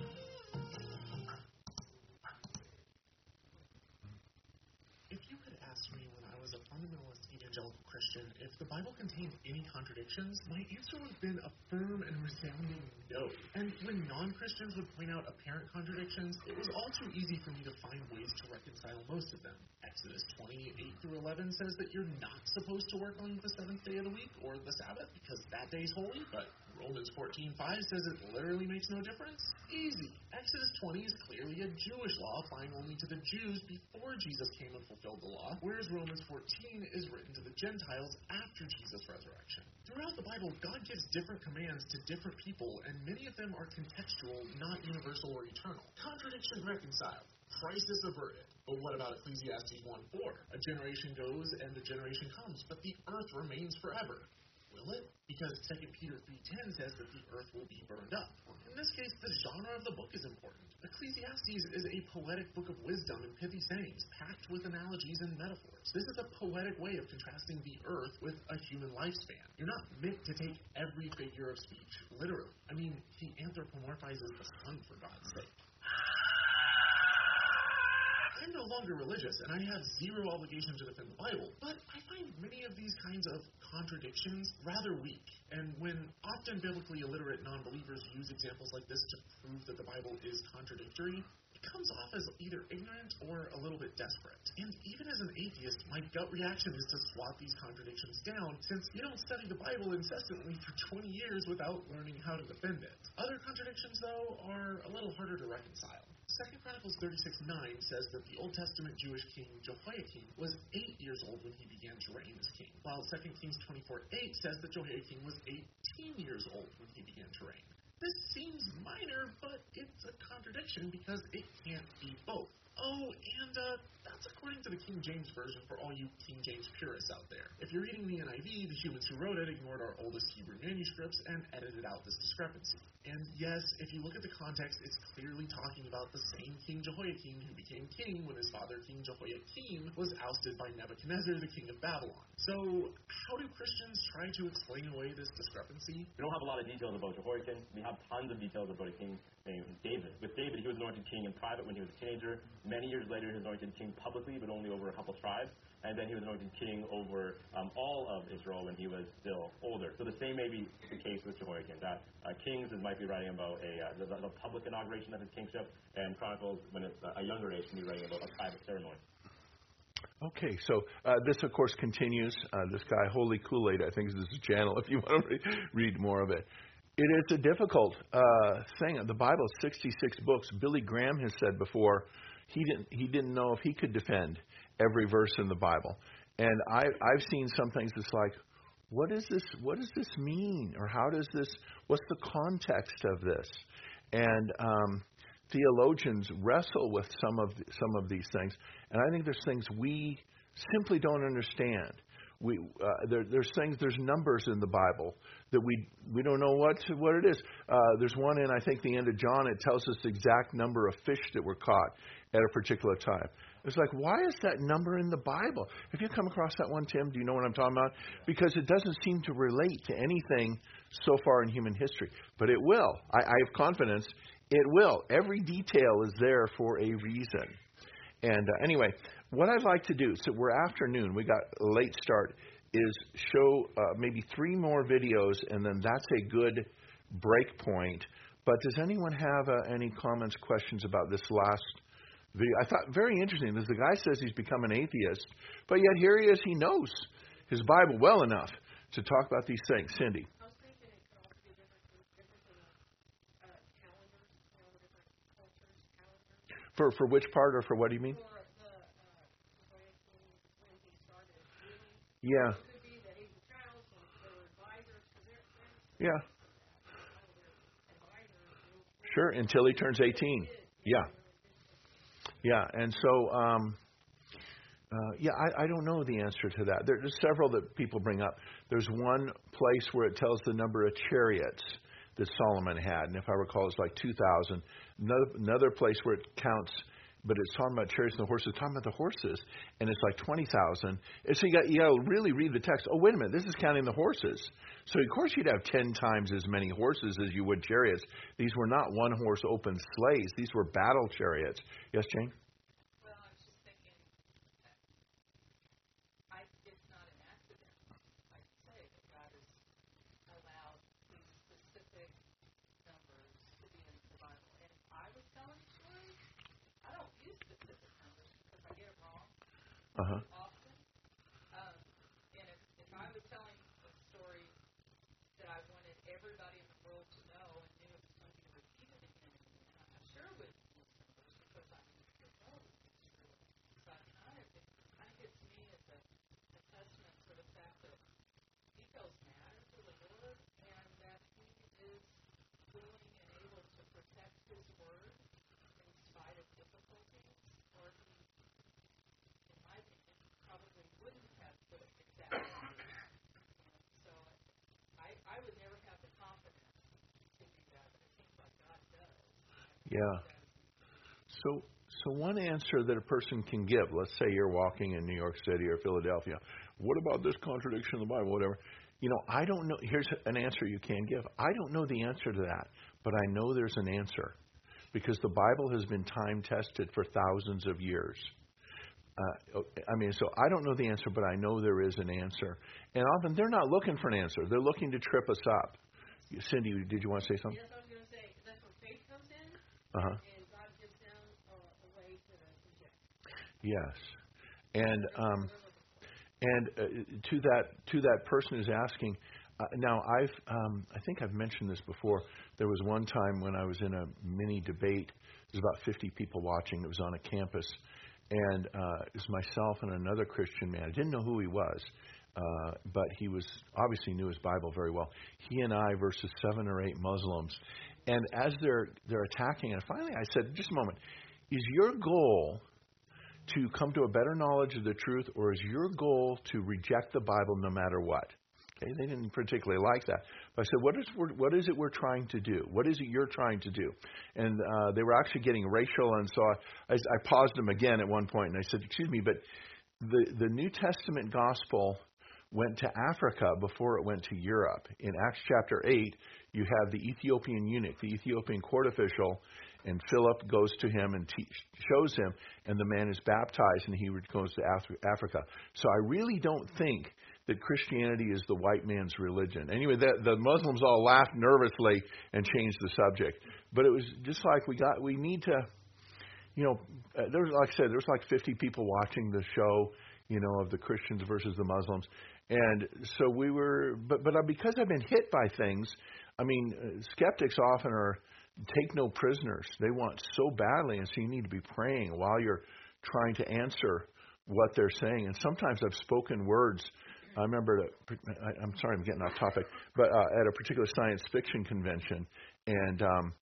If you could asked me when I was a fundamentalist evangelical Christian if the Bible contained any contradictions, my answer would have been a firm and resounding no. And when non-Christians would point out apparent contradictions, it was all too easy for me to find ways to reconcile most of them. Exodus 28-11 says that you're not supposed to work on the seventh day of the week or the Sabbath because that day's holy, but Romans 14:5 says it literally makes no difference. Easy. Exodus 20 is clearly a Jewish law applying only to the Jews before Jesus came and fulfilled the law, whereas Romans 14 is written to the Gentiles after Jesus' resurrection. Throughout the Bible, God gives different commands to different people, and many of them are contextual, not universal or eternal. Contradiction reconciled. Crisis averted. But what about Ecclesiastes 1:4? A generation goes and a generation comes, but the earth remains forever. Will it? Because 2 Peter 3:10 says that the earth will be burned up. In this case, the genre of the book is important. Ecclesiastes is a poetic book of wisdom and pithy sayings, packed with analogies and metaphors. This is a poetic way of contrasting the earth with a human lifespan. You're not meant to take every figure of speech literally. I mean, he anthropomorphizes the sun, for God's sake. I'm no longer religious, and I have zero obligation to defend the Bible, but I find many of these kinds of contradictions rather weak. And when often biblically illiterate non-believers use examples like this to prove that the Bible is contradictory, it comes off as either ignorant or a little bit desperate. And even as an atheist, my gut reaction is to swat these contradictions down, since you don't study the Bible incessantly for 20 years without learning how to defend it. Other contradictions, though, are a little harder to reconcile. 2 Chronicles 36:9 says that the Old Testament Jewish king Jehoiakim was 8 years old when he began to reign as king, while 2 Kings 24:8 says that Jehoiakim was 18 years old when he began to reign. This seems minor, but it's a contradiction because it can't be both. Oh, and that's according to the King James Version for all you King James purists out there. If you're reading the NIV, the humans who wrote it ignored our oldest Hebrew manuscripts and edited out this discrepancy. And yes, if you look at the context, it's clearly talking about the same King Jehoiakim who became king when his father King Jehoiakim was ousted by Nebuchadnezzar, the king of Babylon. So, how do Christians try to explain away this discrepancy? We don't have a lot of details about Jehoiakim. We have tons of details about a king named David. With David, he was anointed king in private when he was a teenager. Many years later, he was anointed king publicly, but only over a couple tribes. And then he was anointed king over all of Israel when he was still older. So the same may be the case with Jehoiakim, that Kings might be writing about the public inauguration of his kingship, and Chronicles, when it's a younger age, can be writing about a private ceremony. Okay, so this, of course, continues. This guy, Holy Kool-Aid, I think is his channel, if you want to read more of it. It is a difficult thing. The Bible is 66 books. Billy Graham has said before he didn't know if he could defend every verse in the Bible. And I've seen some things that's like, what does this mean? Or what's the context of this? And theologians wrestle with some of these things. And I think there's things we simply don't understand. There's numbers in the Bible that we don't know what it is. There's one in, I think, the end of John. It tells us the exact number of fish that were caught at a particular time. It's like, why is that number in the Bible? If you come across that one, Tim, do you know what I'm talking about? Because it doesn't seem to relate to anything so far in human history. But it will. I have confidence it will. Every detail is there for a reason. And anyway, what I'd like to do, so we're afternoon, we got a late start, is show maybe 3 more videos, and then that's a good break point. But does anyone have any comments, questions about this last video? I thought very interesting. The guy says he's become an atheist, but yet here he is. He knows his Bible well enough to talk about these things. Cindy. I was thinking it could also be different in calendars, different cultures, calendars. For which part, or for what do you mean? For the when he started ruling. Yeah. It could be that he was trials and there were advisors. Yeah. Sure, until he turns 18. Yeah. Yeah, and so, I don't know the answer to that. There's several that people bring up. There's one place where it tells the number of chariots that Solomon had, and if I recall, it's like 2,000. Another place where it counts, but it's talking about chariots and the horses, it's talking about the horses, and it's like 20,000. And so you got to really read the text. Oh, wait a minute, this is counting the horses. So, of course, you'd have 10 times as many horses as you would chariots. These were not one-horse open sleighs. These were battle chariots. Yes, Jane? Well, I was just thinking, Uh-huh. often. And if I was telling a story that I wanted everybody in the world to know and knew it was going to be repeated again and again, I sure would listen first because I knew it was true. So it kind of gets me as a testament to the fact that details matter to the Lord and that He is willing and able to protect His word in spite of difficulties, or He, in my opinion, probably wouldn't have put it exactly. So I would never have the confidence to do that, but it seems like God does. Yeah. So one answer that a person can give, let's say you're walking in New York City or Philadelphia, what about this contradiction in the Bible, whatever. I don't know. Here's an answer you can give. I don't know the answer to that, but I know there's an answer because the Bible has been time tested for thousands of years. So I don't know the answer, but I know there is an answer. And often they're not looking for an answer. They're looking to trip us up. Cindy, did you want to say something? Yes, I was going to say, that's where faith comes in, Uh-huh. and God gives them a way to reject. Yes. And to that person who's asking, now I think I've mentioned this before. There was one time when I was in a mini debate. There's about 50 people watching. It was on a campus. And it was myself and another Christian man. I didn't know who he was, but he was obviously knew his Bible very well. He and I versus 7 or 8 Muslims. And as they're attacking, and finally I said, just a moment, is your goal to come to a better knowledge of the truth, or is your goal to reject the Bible no matter what? Okay, they didn't particularly like that. But I said, what is it we're trying to do? What is it you're trying to do? And they were actually getting racial, and so I paused them again at one point, and I said, excuse me, but the New Testament gospel went to Africa before it went to Europe. In Acts chapter 8, you have the Ethiopian eunuch, the Ethiopian court official, and Philip goes to him and shows him, and the man is baptized, and he goes to Africa. So I really don't think that Christianity is the white man's religion. Anyway, the Muslims all laughed nervously and changed the subject. But it was just like we need to, there was, like I said, there was like 50 people watching the show, of the Christians versus the Muslims. And so we were, but because I've been hit by things, skeptics often take no prisoners. They want so badly, and so you need to be praying while you're trying to answer what they're saying. And sometimes I've spoken words. I remember, I'm sorry, I'm getting off topic, but at a particular science fiction convention, and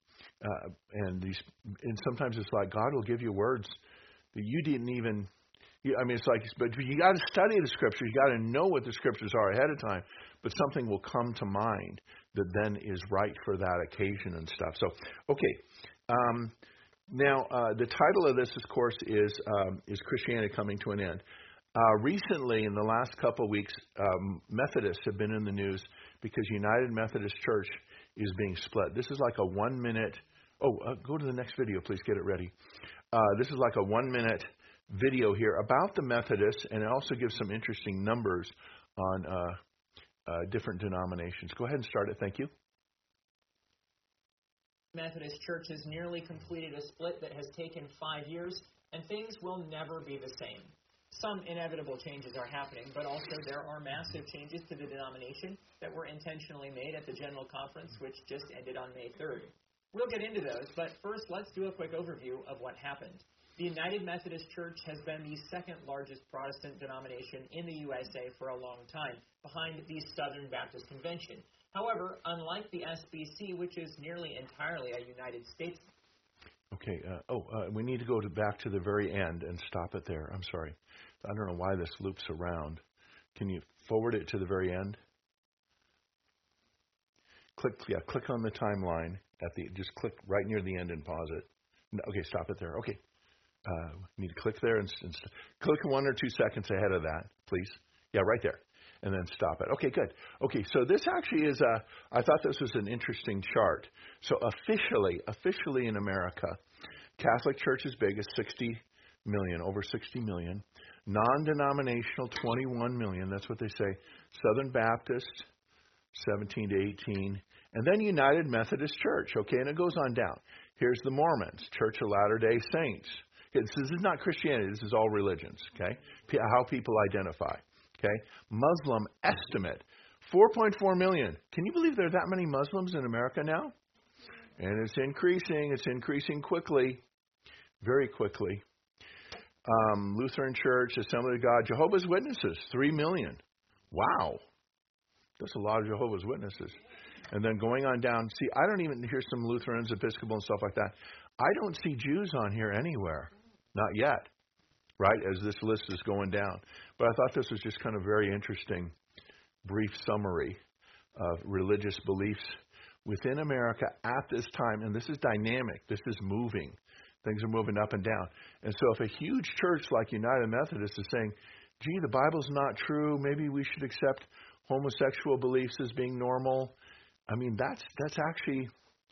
sometimes it's like God will give you words that you didn't even. It's like, but you got to study the Scriptures. You got to know what the Scriptures are ahead of time. But something will come to mind that then is right for that occasion and stuff. So, okay. Now, the title of this, of course, is Christianity Coming to an End. Recently, in the last couple of weeks, Methodists have been in the news because United Methodist Church is being split. This is like a 1-minute. Go to the next video, please. Get it ready. This is like a 1-minute video here about the Methodists, and it also gives some interesting numbers on different denominations. Go ahead and start it. Thank you. Methodist Church has nearly completed a split that has taken 5 years, and things will never be the same. Some inevitable changes are happening, but also there are massive changes to the denomination that were intentionally made at the General Conference, which just ended on May 3rd. We'll get into those, but first let's do a quick overview of what happened. The United Methodist Church has been the second largest Protestant denomination in the USA for a long time, behind the Southern Baptist Convention. However, unlike the SBC, which is nearly entirely a United States. Okay. We need to go back to the very end and stop it there. I'm sorry. I don't know why this loops around. Can you forward it to the very end? Click on the timeline just click right near the end and pause it. Okay, stop it there. Okay. You need to click there and click 1 or 2 seconds ahead of that, please. Yeah, right there. And then stop it. Okay, good. Okay, so this actually is I thought this was an interesting chart. So officially in America, Catholic Church is big, is 60 million, over 60 million. Non-denominational, 21 million. That's what they say. Southern Baptist, 17 to 18. And then United Methodist Church, okay, and it goes on down. Here's the Mormons, Church of Latter-day Saints. Okay, this is not Christianity. This is all religions, okay? How people identify, okay? Muslim estimate, 4.4 million. Can you believe there are that many Muslims in America now? And it's increasing. It's increasing quickly, very quickly. Lutheran Church, Assembly of God, Jehovah's Witnesses, 3 million. Wow. That's a lot of Jehovah's Witnesses. And then going on down, see, I don't even hear some Lutherans, Episcopal and stuff like that. I don't see Jews on here anywhere. Not yet, right, as this list is going down. But I thought this was just kind of very interesting, brief summary of religious beliefs within America at this time. And this is dynamic. This is moving. Things are moving up and down. And so if a huge church like United Methodist is saying, gee, the Bible's not true, maybe we should accept homosexual beliefs as being normal, I mean, that's actually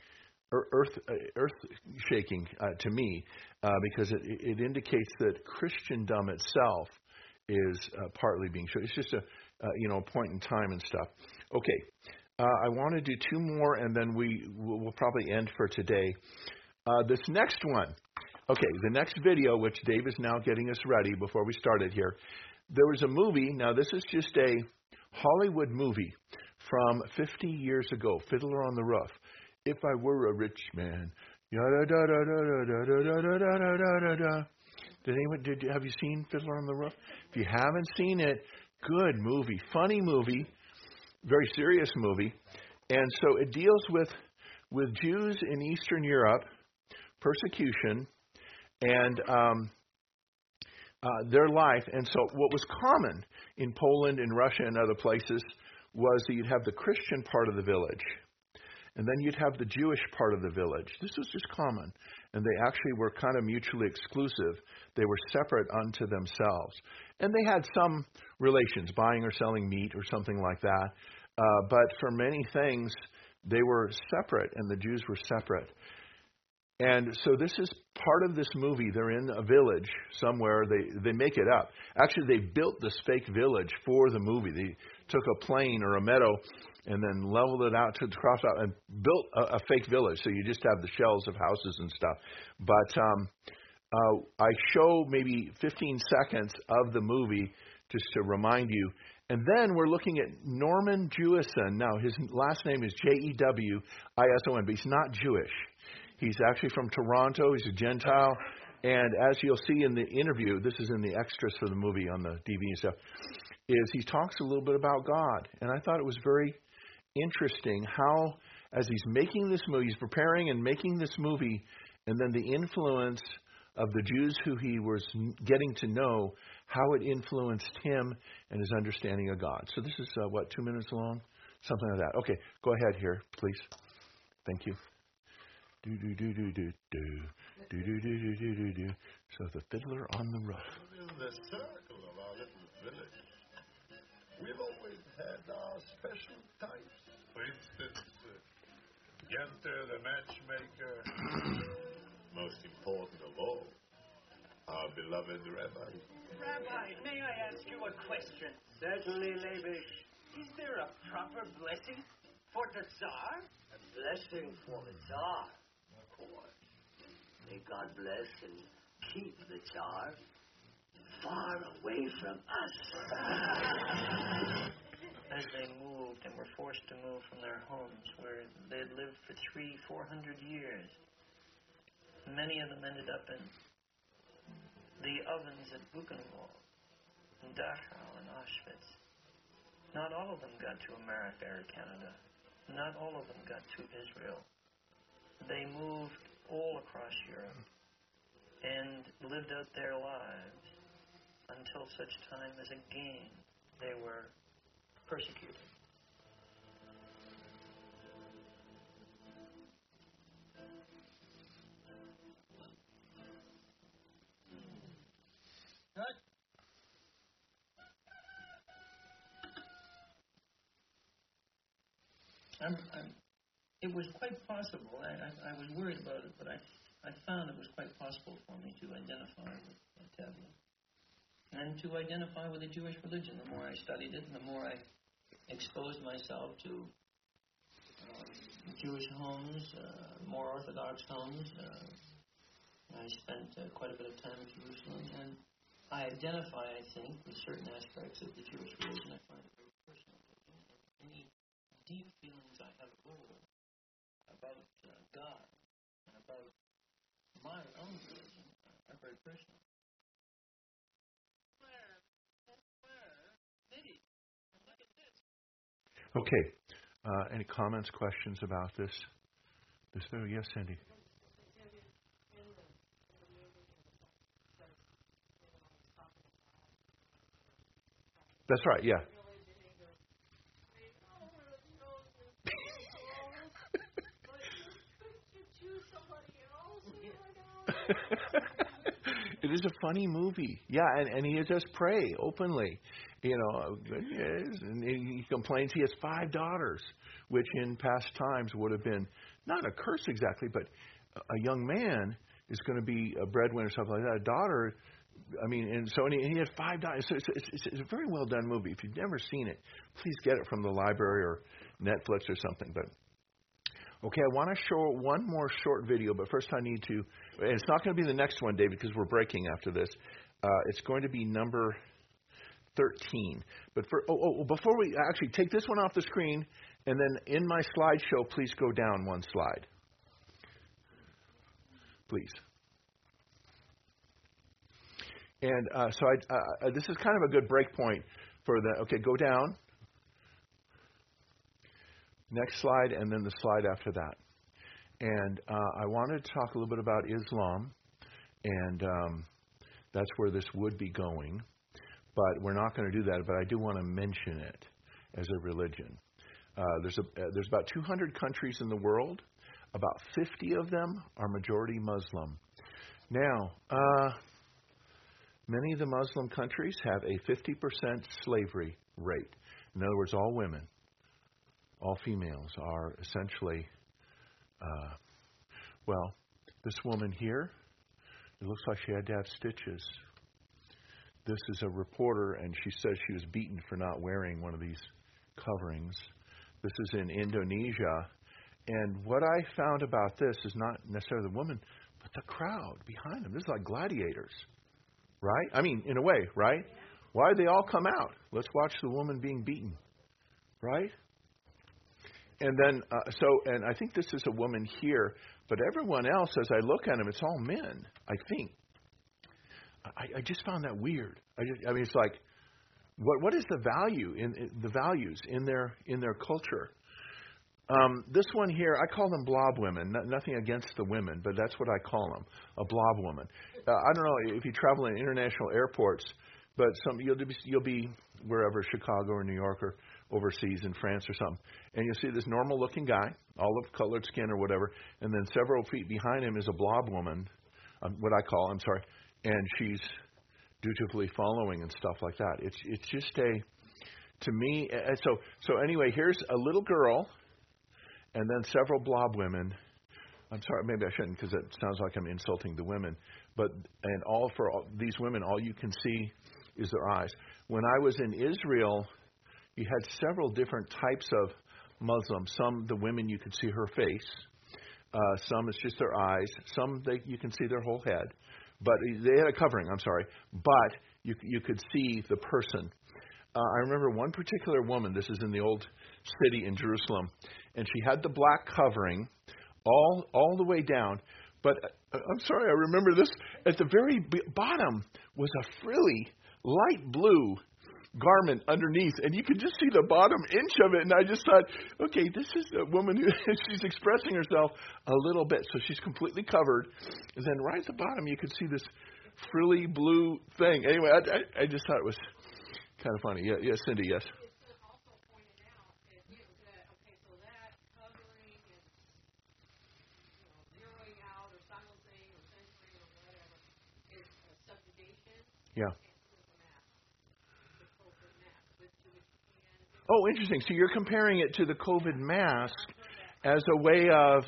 earth-shaking to me because it indicates that Christendom itself is partly being shown. It's just a point in time and stuff. Okay, I want to do two more, and then we'll probably end for today. This next one, okay, the next video, which Dave is now getting us ready before we started here. There was a movie. Now, this is just a Hollywood movie from 50 years ago, Fiddler on the Roof. If I were a rich man, have you seen Fiddler on the Roof? If you haven't seen it, good movie, funny movie, very serious movie. And so it deals with Jews in Eastern Europe, persecution, and their life. And so what was common in Poland and Russia and other places was that you'd have the Christian part of the village, and then you'd have the Jewish part of the village. This was just common, and they actually were kind of mutually exclusive. They were separate unto themselves. And they had some relations, buying or selling meat or something like that. But for many things, they were separate, and the Jews were separate. And so this is part of this movie. They're in a village somewhere. They make it up. Actually, they built this fake village for the movie. They took a plain or a meadow and then leveled it out to the cross out and built a fake village. So you just have the shells of houses and stuff. But I show maybe 15 seconds of the movie just to remind you. And then we're looking at Norman Jewison. Now, his last name is Jewison, but he's not Jewish. He's actually from Toronto. He's a Gentile. And as you'll see in the interview, this is in the extras for the movie on the DVD and stuff, is he talks a little bit about God. And I thought it was very interesting how, as he's making this movie, he's preparing and making this movie, and then the influence of the Jews who he was getting to know, how it influenced him and his understanding of God. So this is, 2 minutes long? Something like that. Okay, go ahead here, please. Thank you. So the Fiddler on the Roof. In the circle of our little village, we've always had our special types. For instance, Gunther the matchmaker. Most important of all, our beloved Rabbi. Rabbi, may I ask you a question? Certainly, Levish. Is there a proper blessing for the Tsar? A blessing for the Tsar? May God bless and keep the Tsar far away from us. As they moved and were forced to move from their homes where they had lived for 300-400 years, many of them ended up in the ovens at Buchenwald, in Dachau, and Auschwitz. Not all of them got to America or Canada. Not all of them got to Israel. They moved all across Europe and lived out their lives until such time as again they were persecuted. It was quite possible. I was worried about it, but I found it was quite possible for me to identify with Tablet. And to identify with the Jewish religion. The more I studied it, and the more I exposed myself to Jewish homes, more Orthodox homes, I spent quite a bit of time in Jerusalem, and I identify, I think, with certain aspects of the Jewish religion. I find it very personal to me. And any deep feelings I have about God and about my own religion are very personal. Okay. Any comments, questions about this? This video? Yes, Sandy. That's right. Yeah. It is a funny movie. Yeah, and he does pray openly. You know, and he complains he has 5 daughters, which in past times would have been not a curse exactly, but a young man is going to be a breadwinner or something like that. A daughter, I mean, and he had 5 daughters. So it's a very well done movie. If you've never seen it, please get it from the library or Netflix or something. But okay, I want to show one more short video, but first I need to, and it's not going to be the next one, David, because we're breaking after this. It's going to be number 13. But before we actually take this one off the screen, and then in my slideshow, please go down one slide. Please. And so this is kind of a good break point for the, okay, go down. Next slide, and then the slide after that. And I wanted to talk a little bit about Islam, and that's where this would be going. But we're not going to do that, but I do want to mention it as a religion. There's about 200 countries in the world. About 50 of them are majority Muslim. Now, many of the Muslim countries have a 50% slavery rate. In other words, all women, all females are essentially, well, this woman here, it looks like she had to have stitches. This is a reporter, and she says she was beaten for not wearing one of these coverings. This is in Indonesia. And what I found about this is not necessarily the woman, but the crowd behind them. This is like gladiators, right? I mean, in a way, right? Why did they all come out? Let's watch the woman being beaten, right? And then, and I think this is a woman here, but everyone else, as I look at them, it's all men, I think. I just found that weird. I mean, it's like, what is the value in the values in their culture? This one here, I call them blob women. Nothing against the women, but that's what I call them, a blob woman. I don't know if you travel in international airports, but you'll be wherever, Chicago or New York or overseas in France or something, and you'll see this normal-looking guy, olive-colored skin or whatever, and then several feet behind him is a blob woman, and she's dutifully following and stuff like that. It's just to me, so anyway, here's a little girl, and then several blob women. I'm sorry, maybe I shouldn't, because it sounds like I'm insulting the women. But for these women, all you can see is their eyes. When I was in Israel, you had several different types of Muslims. Some, the women, you could see her face. Some, it's just their eyes. Some, you can see their whole head. But they had a covering, but you could see the person. I remember one particular woman, this is in the old city in Jerusalem, and she had the black covering all the way down. But I remember this, at the very bottom was a frilly, light blue garment underneath, and you could just see the bottom inch of it, and I just thought, okay, this is a woman who she's expressing herself a little bit, so she's completely covered, and then right at the bottom you could see this frilly blue thing. Anyway, I just thought it was kind of funny. Yeah, Cindy, yes. Yeah. Oh, interesting. So you're comparing it to the COVID mask as a way of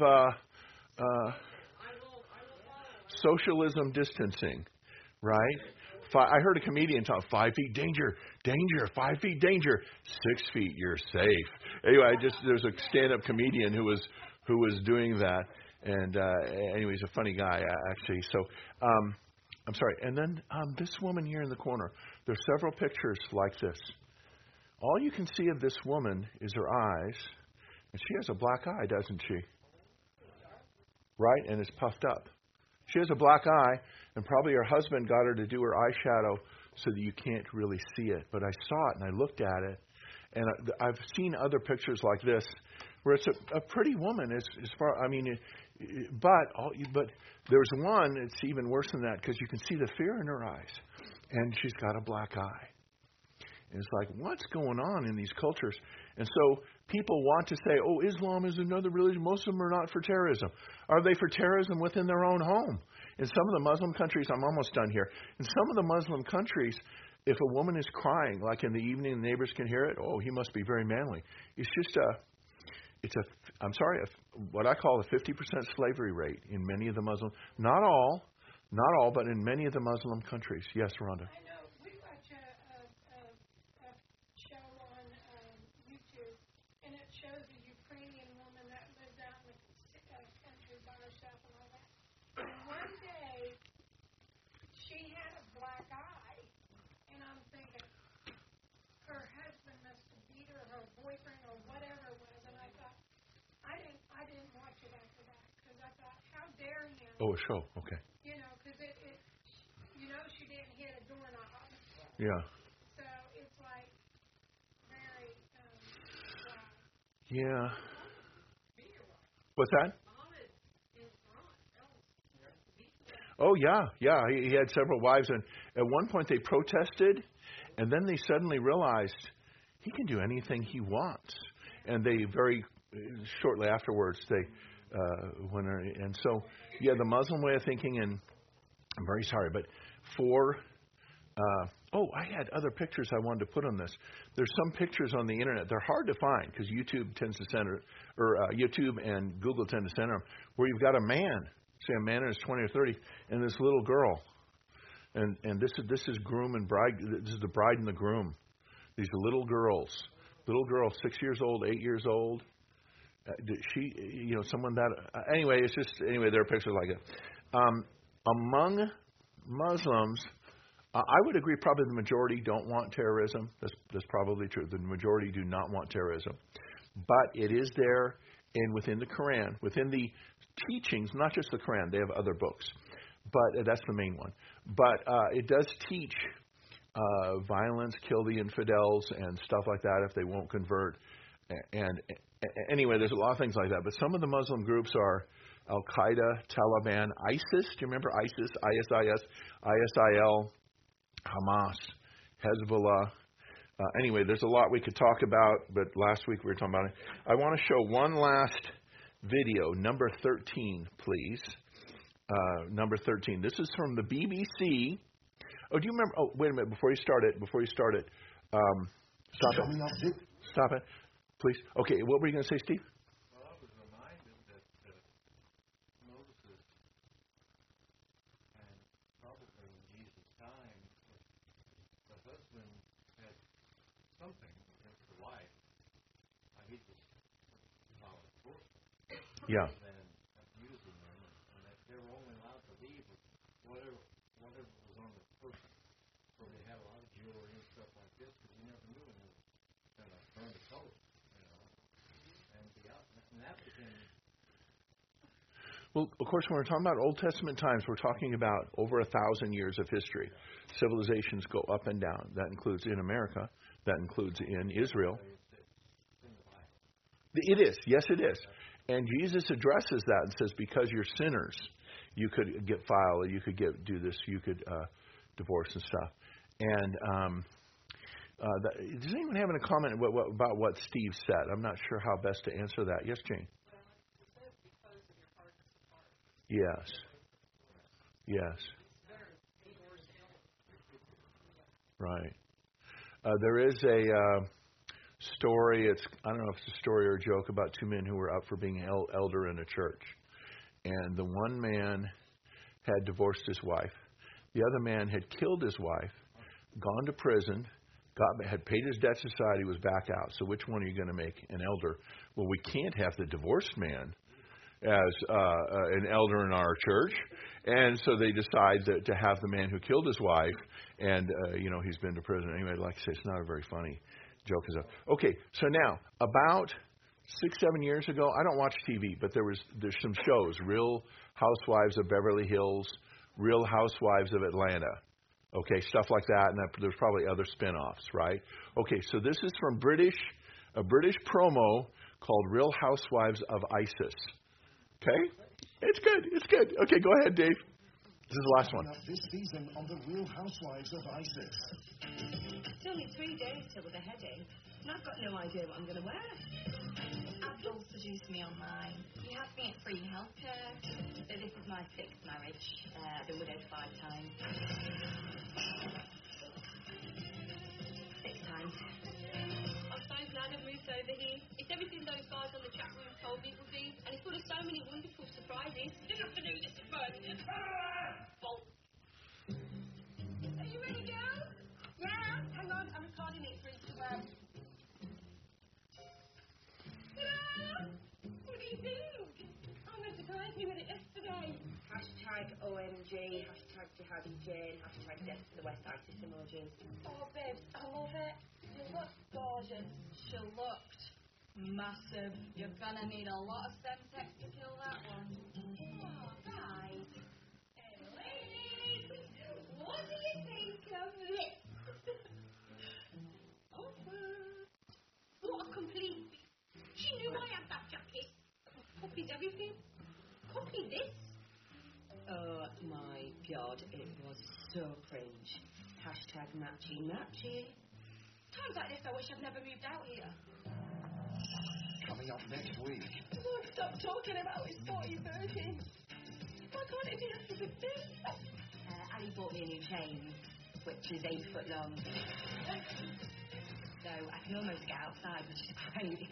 socialism distancing, right? I heard a comedian talk, 5 feet, danger, 5 feet, danger, 6 feet, you're safe. Anyway, there's a stand-up comedian who was doing that. And anyway, he's a funny guy, actually. So, I'm sorry. And then this woman here in the corner. There's several pictures like this. All you can see of this woman is her eyes. And she has a black eye, doesn't she? Right? And it's puffed up. She has a black eye, and probably her husband got her to do her eyeshadow so that you can't really see it. But I saw it, and I looked at it. And I've seen other pictures like this where it's a pretty woman. As far, I mean, but there's one that's even worse than that because you can see the fear in her eyes, and she's got a black eye. And it's like, what's going on in these cultures? And so people want to say, oh, Islam is another religion. Most of them are not for terrorism. Are they for terrorism within their own home? In some of the Muslim countries, I'm almost done here. In some of the Muslim countries, if a woman is crying, like in the evening, the neighbors can hear it, oh, he must be very manly. It's just what I call a 50% slavery rate in many of the Muslim, not all, but in many of the Muslim countries. Yes, Rhonda. I know. We watch a show on YouTube, and it shows a Ukrainian woman that lives out in the country by herself and all that. And one day, she had a black eye, and I'm thinking, her husband must have beat her, her boyfriend, or whatever it was, and I thought, I didn't watch it after that, because I thought, how dare him? Oh, a show, okay. You know, because she didn't hit a doorknob. Yeah. So it's like very, wow. Yeah. What's that? Oh, yeah. He had several wives, and at one point they protested, and then they suddenly realized he can do anything he wants. And they very shortly afterwards, they went, and so, yeah, the Muslim way of thinking, and I'm very sorry, but I had other pictures I wanted to put on this. There's some pictures on the internet. They're hard to find because YouTube tends to center, or YouTube and Google tend to center them, where you've got a man, say a man in his 20 or 30, and this little girl, and this is groom and bride. This is the bride and the groom. These little girls, 6 years old, 8 years old. Someone that. Anyway, there are pictures like it. Among Muslims, I would agree probably the majority don't want terrorism. That's probably true. The majority do not want terrorism. But it is there, and within the Quran, within the teachings, not just the Quran, they have other books. But that's the main one. But it does teach violence, kill the infidels, and stuff like that if they won't convert. And anyway, there's a lot of things like that. But some of the Muslim groups are Al-Qaeda, Taliban, ISIS. Do you remember ISIS? ISIS, ISIL, Hamas, Hezbollah. Anyway, there's a lot we could talk about, but last week we were talking about it. I want to show one last video, number 13, please. Number 13. This is from the BBC. Oh, do you remember? Oh, wait a minute. Before you start it, stop it, please. Okay, what were you going to say, Steve? Well, I was reminded that Moses, and probably in Jesus' time, the husband had something against the wife. He just followed course. Yeah. And abusing them, and that they were only allowed to leave with whatever was on the person. So they had a lot of jewelry and stuff like this, because you never knew when they were going to burn the coat, and be out. And that became. Well, of course, when we're talking about Old Testament times, we're talking about over 1,000 years of history. Civilizations go up and down. That includes in America. That includes in Israel. It is. Yes, it is. And Jesus addresses that and says, because you're sinners, you could get filed, you could do this, you could divorce and stuff. And does anyone have any comment about what Steve said? I'm not sure how best to answer that. Yes, Jane? Yes. Right. There is a story. I don't know if it's a story or a joke about two men who were up for being elder in a church. And the one man had divorced his wife. The other man had killed his wife, gone to prison, had paid his debt to society, was back out. So which one are you going to make an elder? Well, we can't have the divorced man as an elder in our church. And so they decide to have the man who killed his wife, and, he's been to prison. Anyway, like I say, it's not a very funny joke. Okay, so now, about 6-7 years ago, I don't watch TV, but there's some shows, Real Housewives of Beverly Hills, Real Housewives of Atlanta. Okay, stuff like that, and there's probably other spin-offs, right? Okay, so this is from a British promo called Real Housewives of ISIS. Okay? It's good. Okay, go ahead, Dave. This is the last one. This season on the Real Housewives of ISIS. It's only 3 days till the heading, and I've got no idea what I'm going to wear. Abdul seduced me online. He had me at free healthcare. So this is my 6th marriage. I've been widowed 5 times. 6 times. I'm so glad I've moved over here. It's everything those guys on the chat room told me it would be, and it's full of so many wonderful surprises. Didn't have to do this at first. Are you ready, girls? Yeah. Hang on, I'm recording it for Instagram. What do you think? Oh, they surprised me with it yesterday. Hashtag OMG, hashtag Jihadi Jane, hashtag Death to the West ISIS emojis. Oh, babes, I love it. You look gorgeous. She looked massive. You're gonna need a lot of Semtex to kill that one. Oh, guys. Hey, ladies. What do you think of this? What a complete... She knew I had that jacket. Copied everything. Copied this. Oh my God, it was so cringe. Hashtag matchy. Times like this, I wish I'd never moved out here. Coming up next week. I won't stop talking about his 40 virgin. Why can't it be after 15? Ali bought me a new chain, which is 8 foot long. So I can almost get outside, which is great.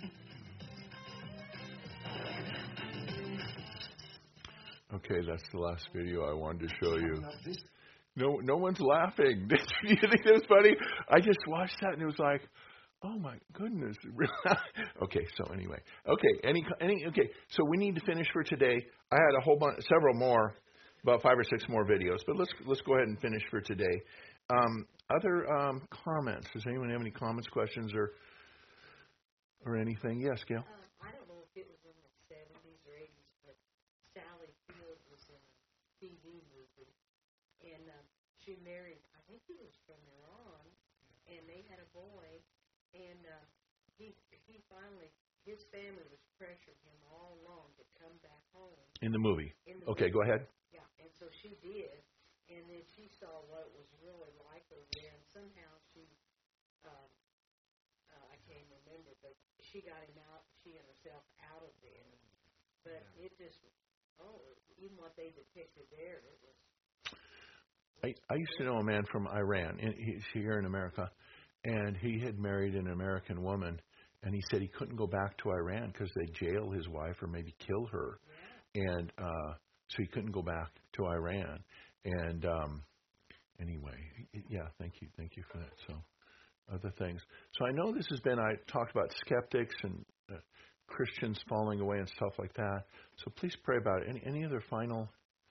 Okay, that's the last video I wanted to show you. No one's laughing. Do you think that was funny? I just watched that and it was like, oh my goodness. Okay, so anyway. Okay, okay, so we need to finish for today. I had several more, about 5 or 6 more videos, but let's go ahead and finish for today. Other comments? Does anyone have any comments, questions, or anything? Yes, Gail? I don't know if it was in the 70s or 80s, but Sally Field was in a TV movie, and she married, I think he was from Iran, and they had a boy, and he finally, his family was pressuring him all along to come back home. In the movie. Okay, go ahead. Yeah, and so she did, and then she saw what it was really like over there, and somehow she, I can't remember, but she got him out, she and herself out of there. But it just, even what they depicted there, it was. I used to know a man from Iran, and he's here in America, and he had married an American woman, and he said he couldn't go back to Iran because they'd jail his wife or maybe kill her. Yeah. And so he couldn't go back to Iran. And anyway, yeah, thank you for that. So other things. So I know this has been, I talked about skeptics and Christians falling away and stuff like that. So please pray about it. Any other final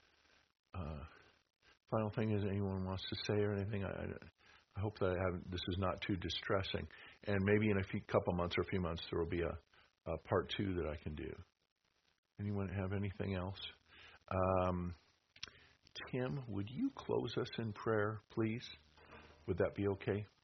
thing is anyone wants to say or anything? I hope that this is not too distressing. And maybe in a couple months or a few months there will be a part 2 that I can do. Anyone have anything else? Tim, would you close us in prayer, please? Would that be okay?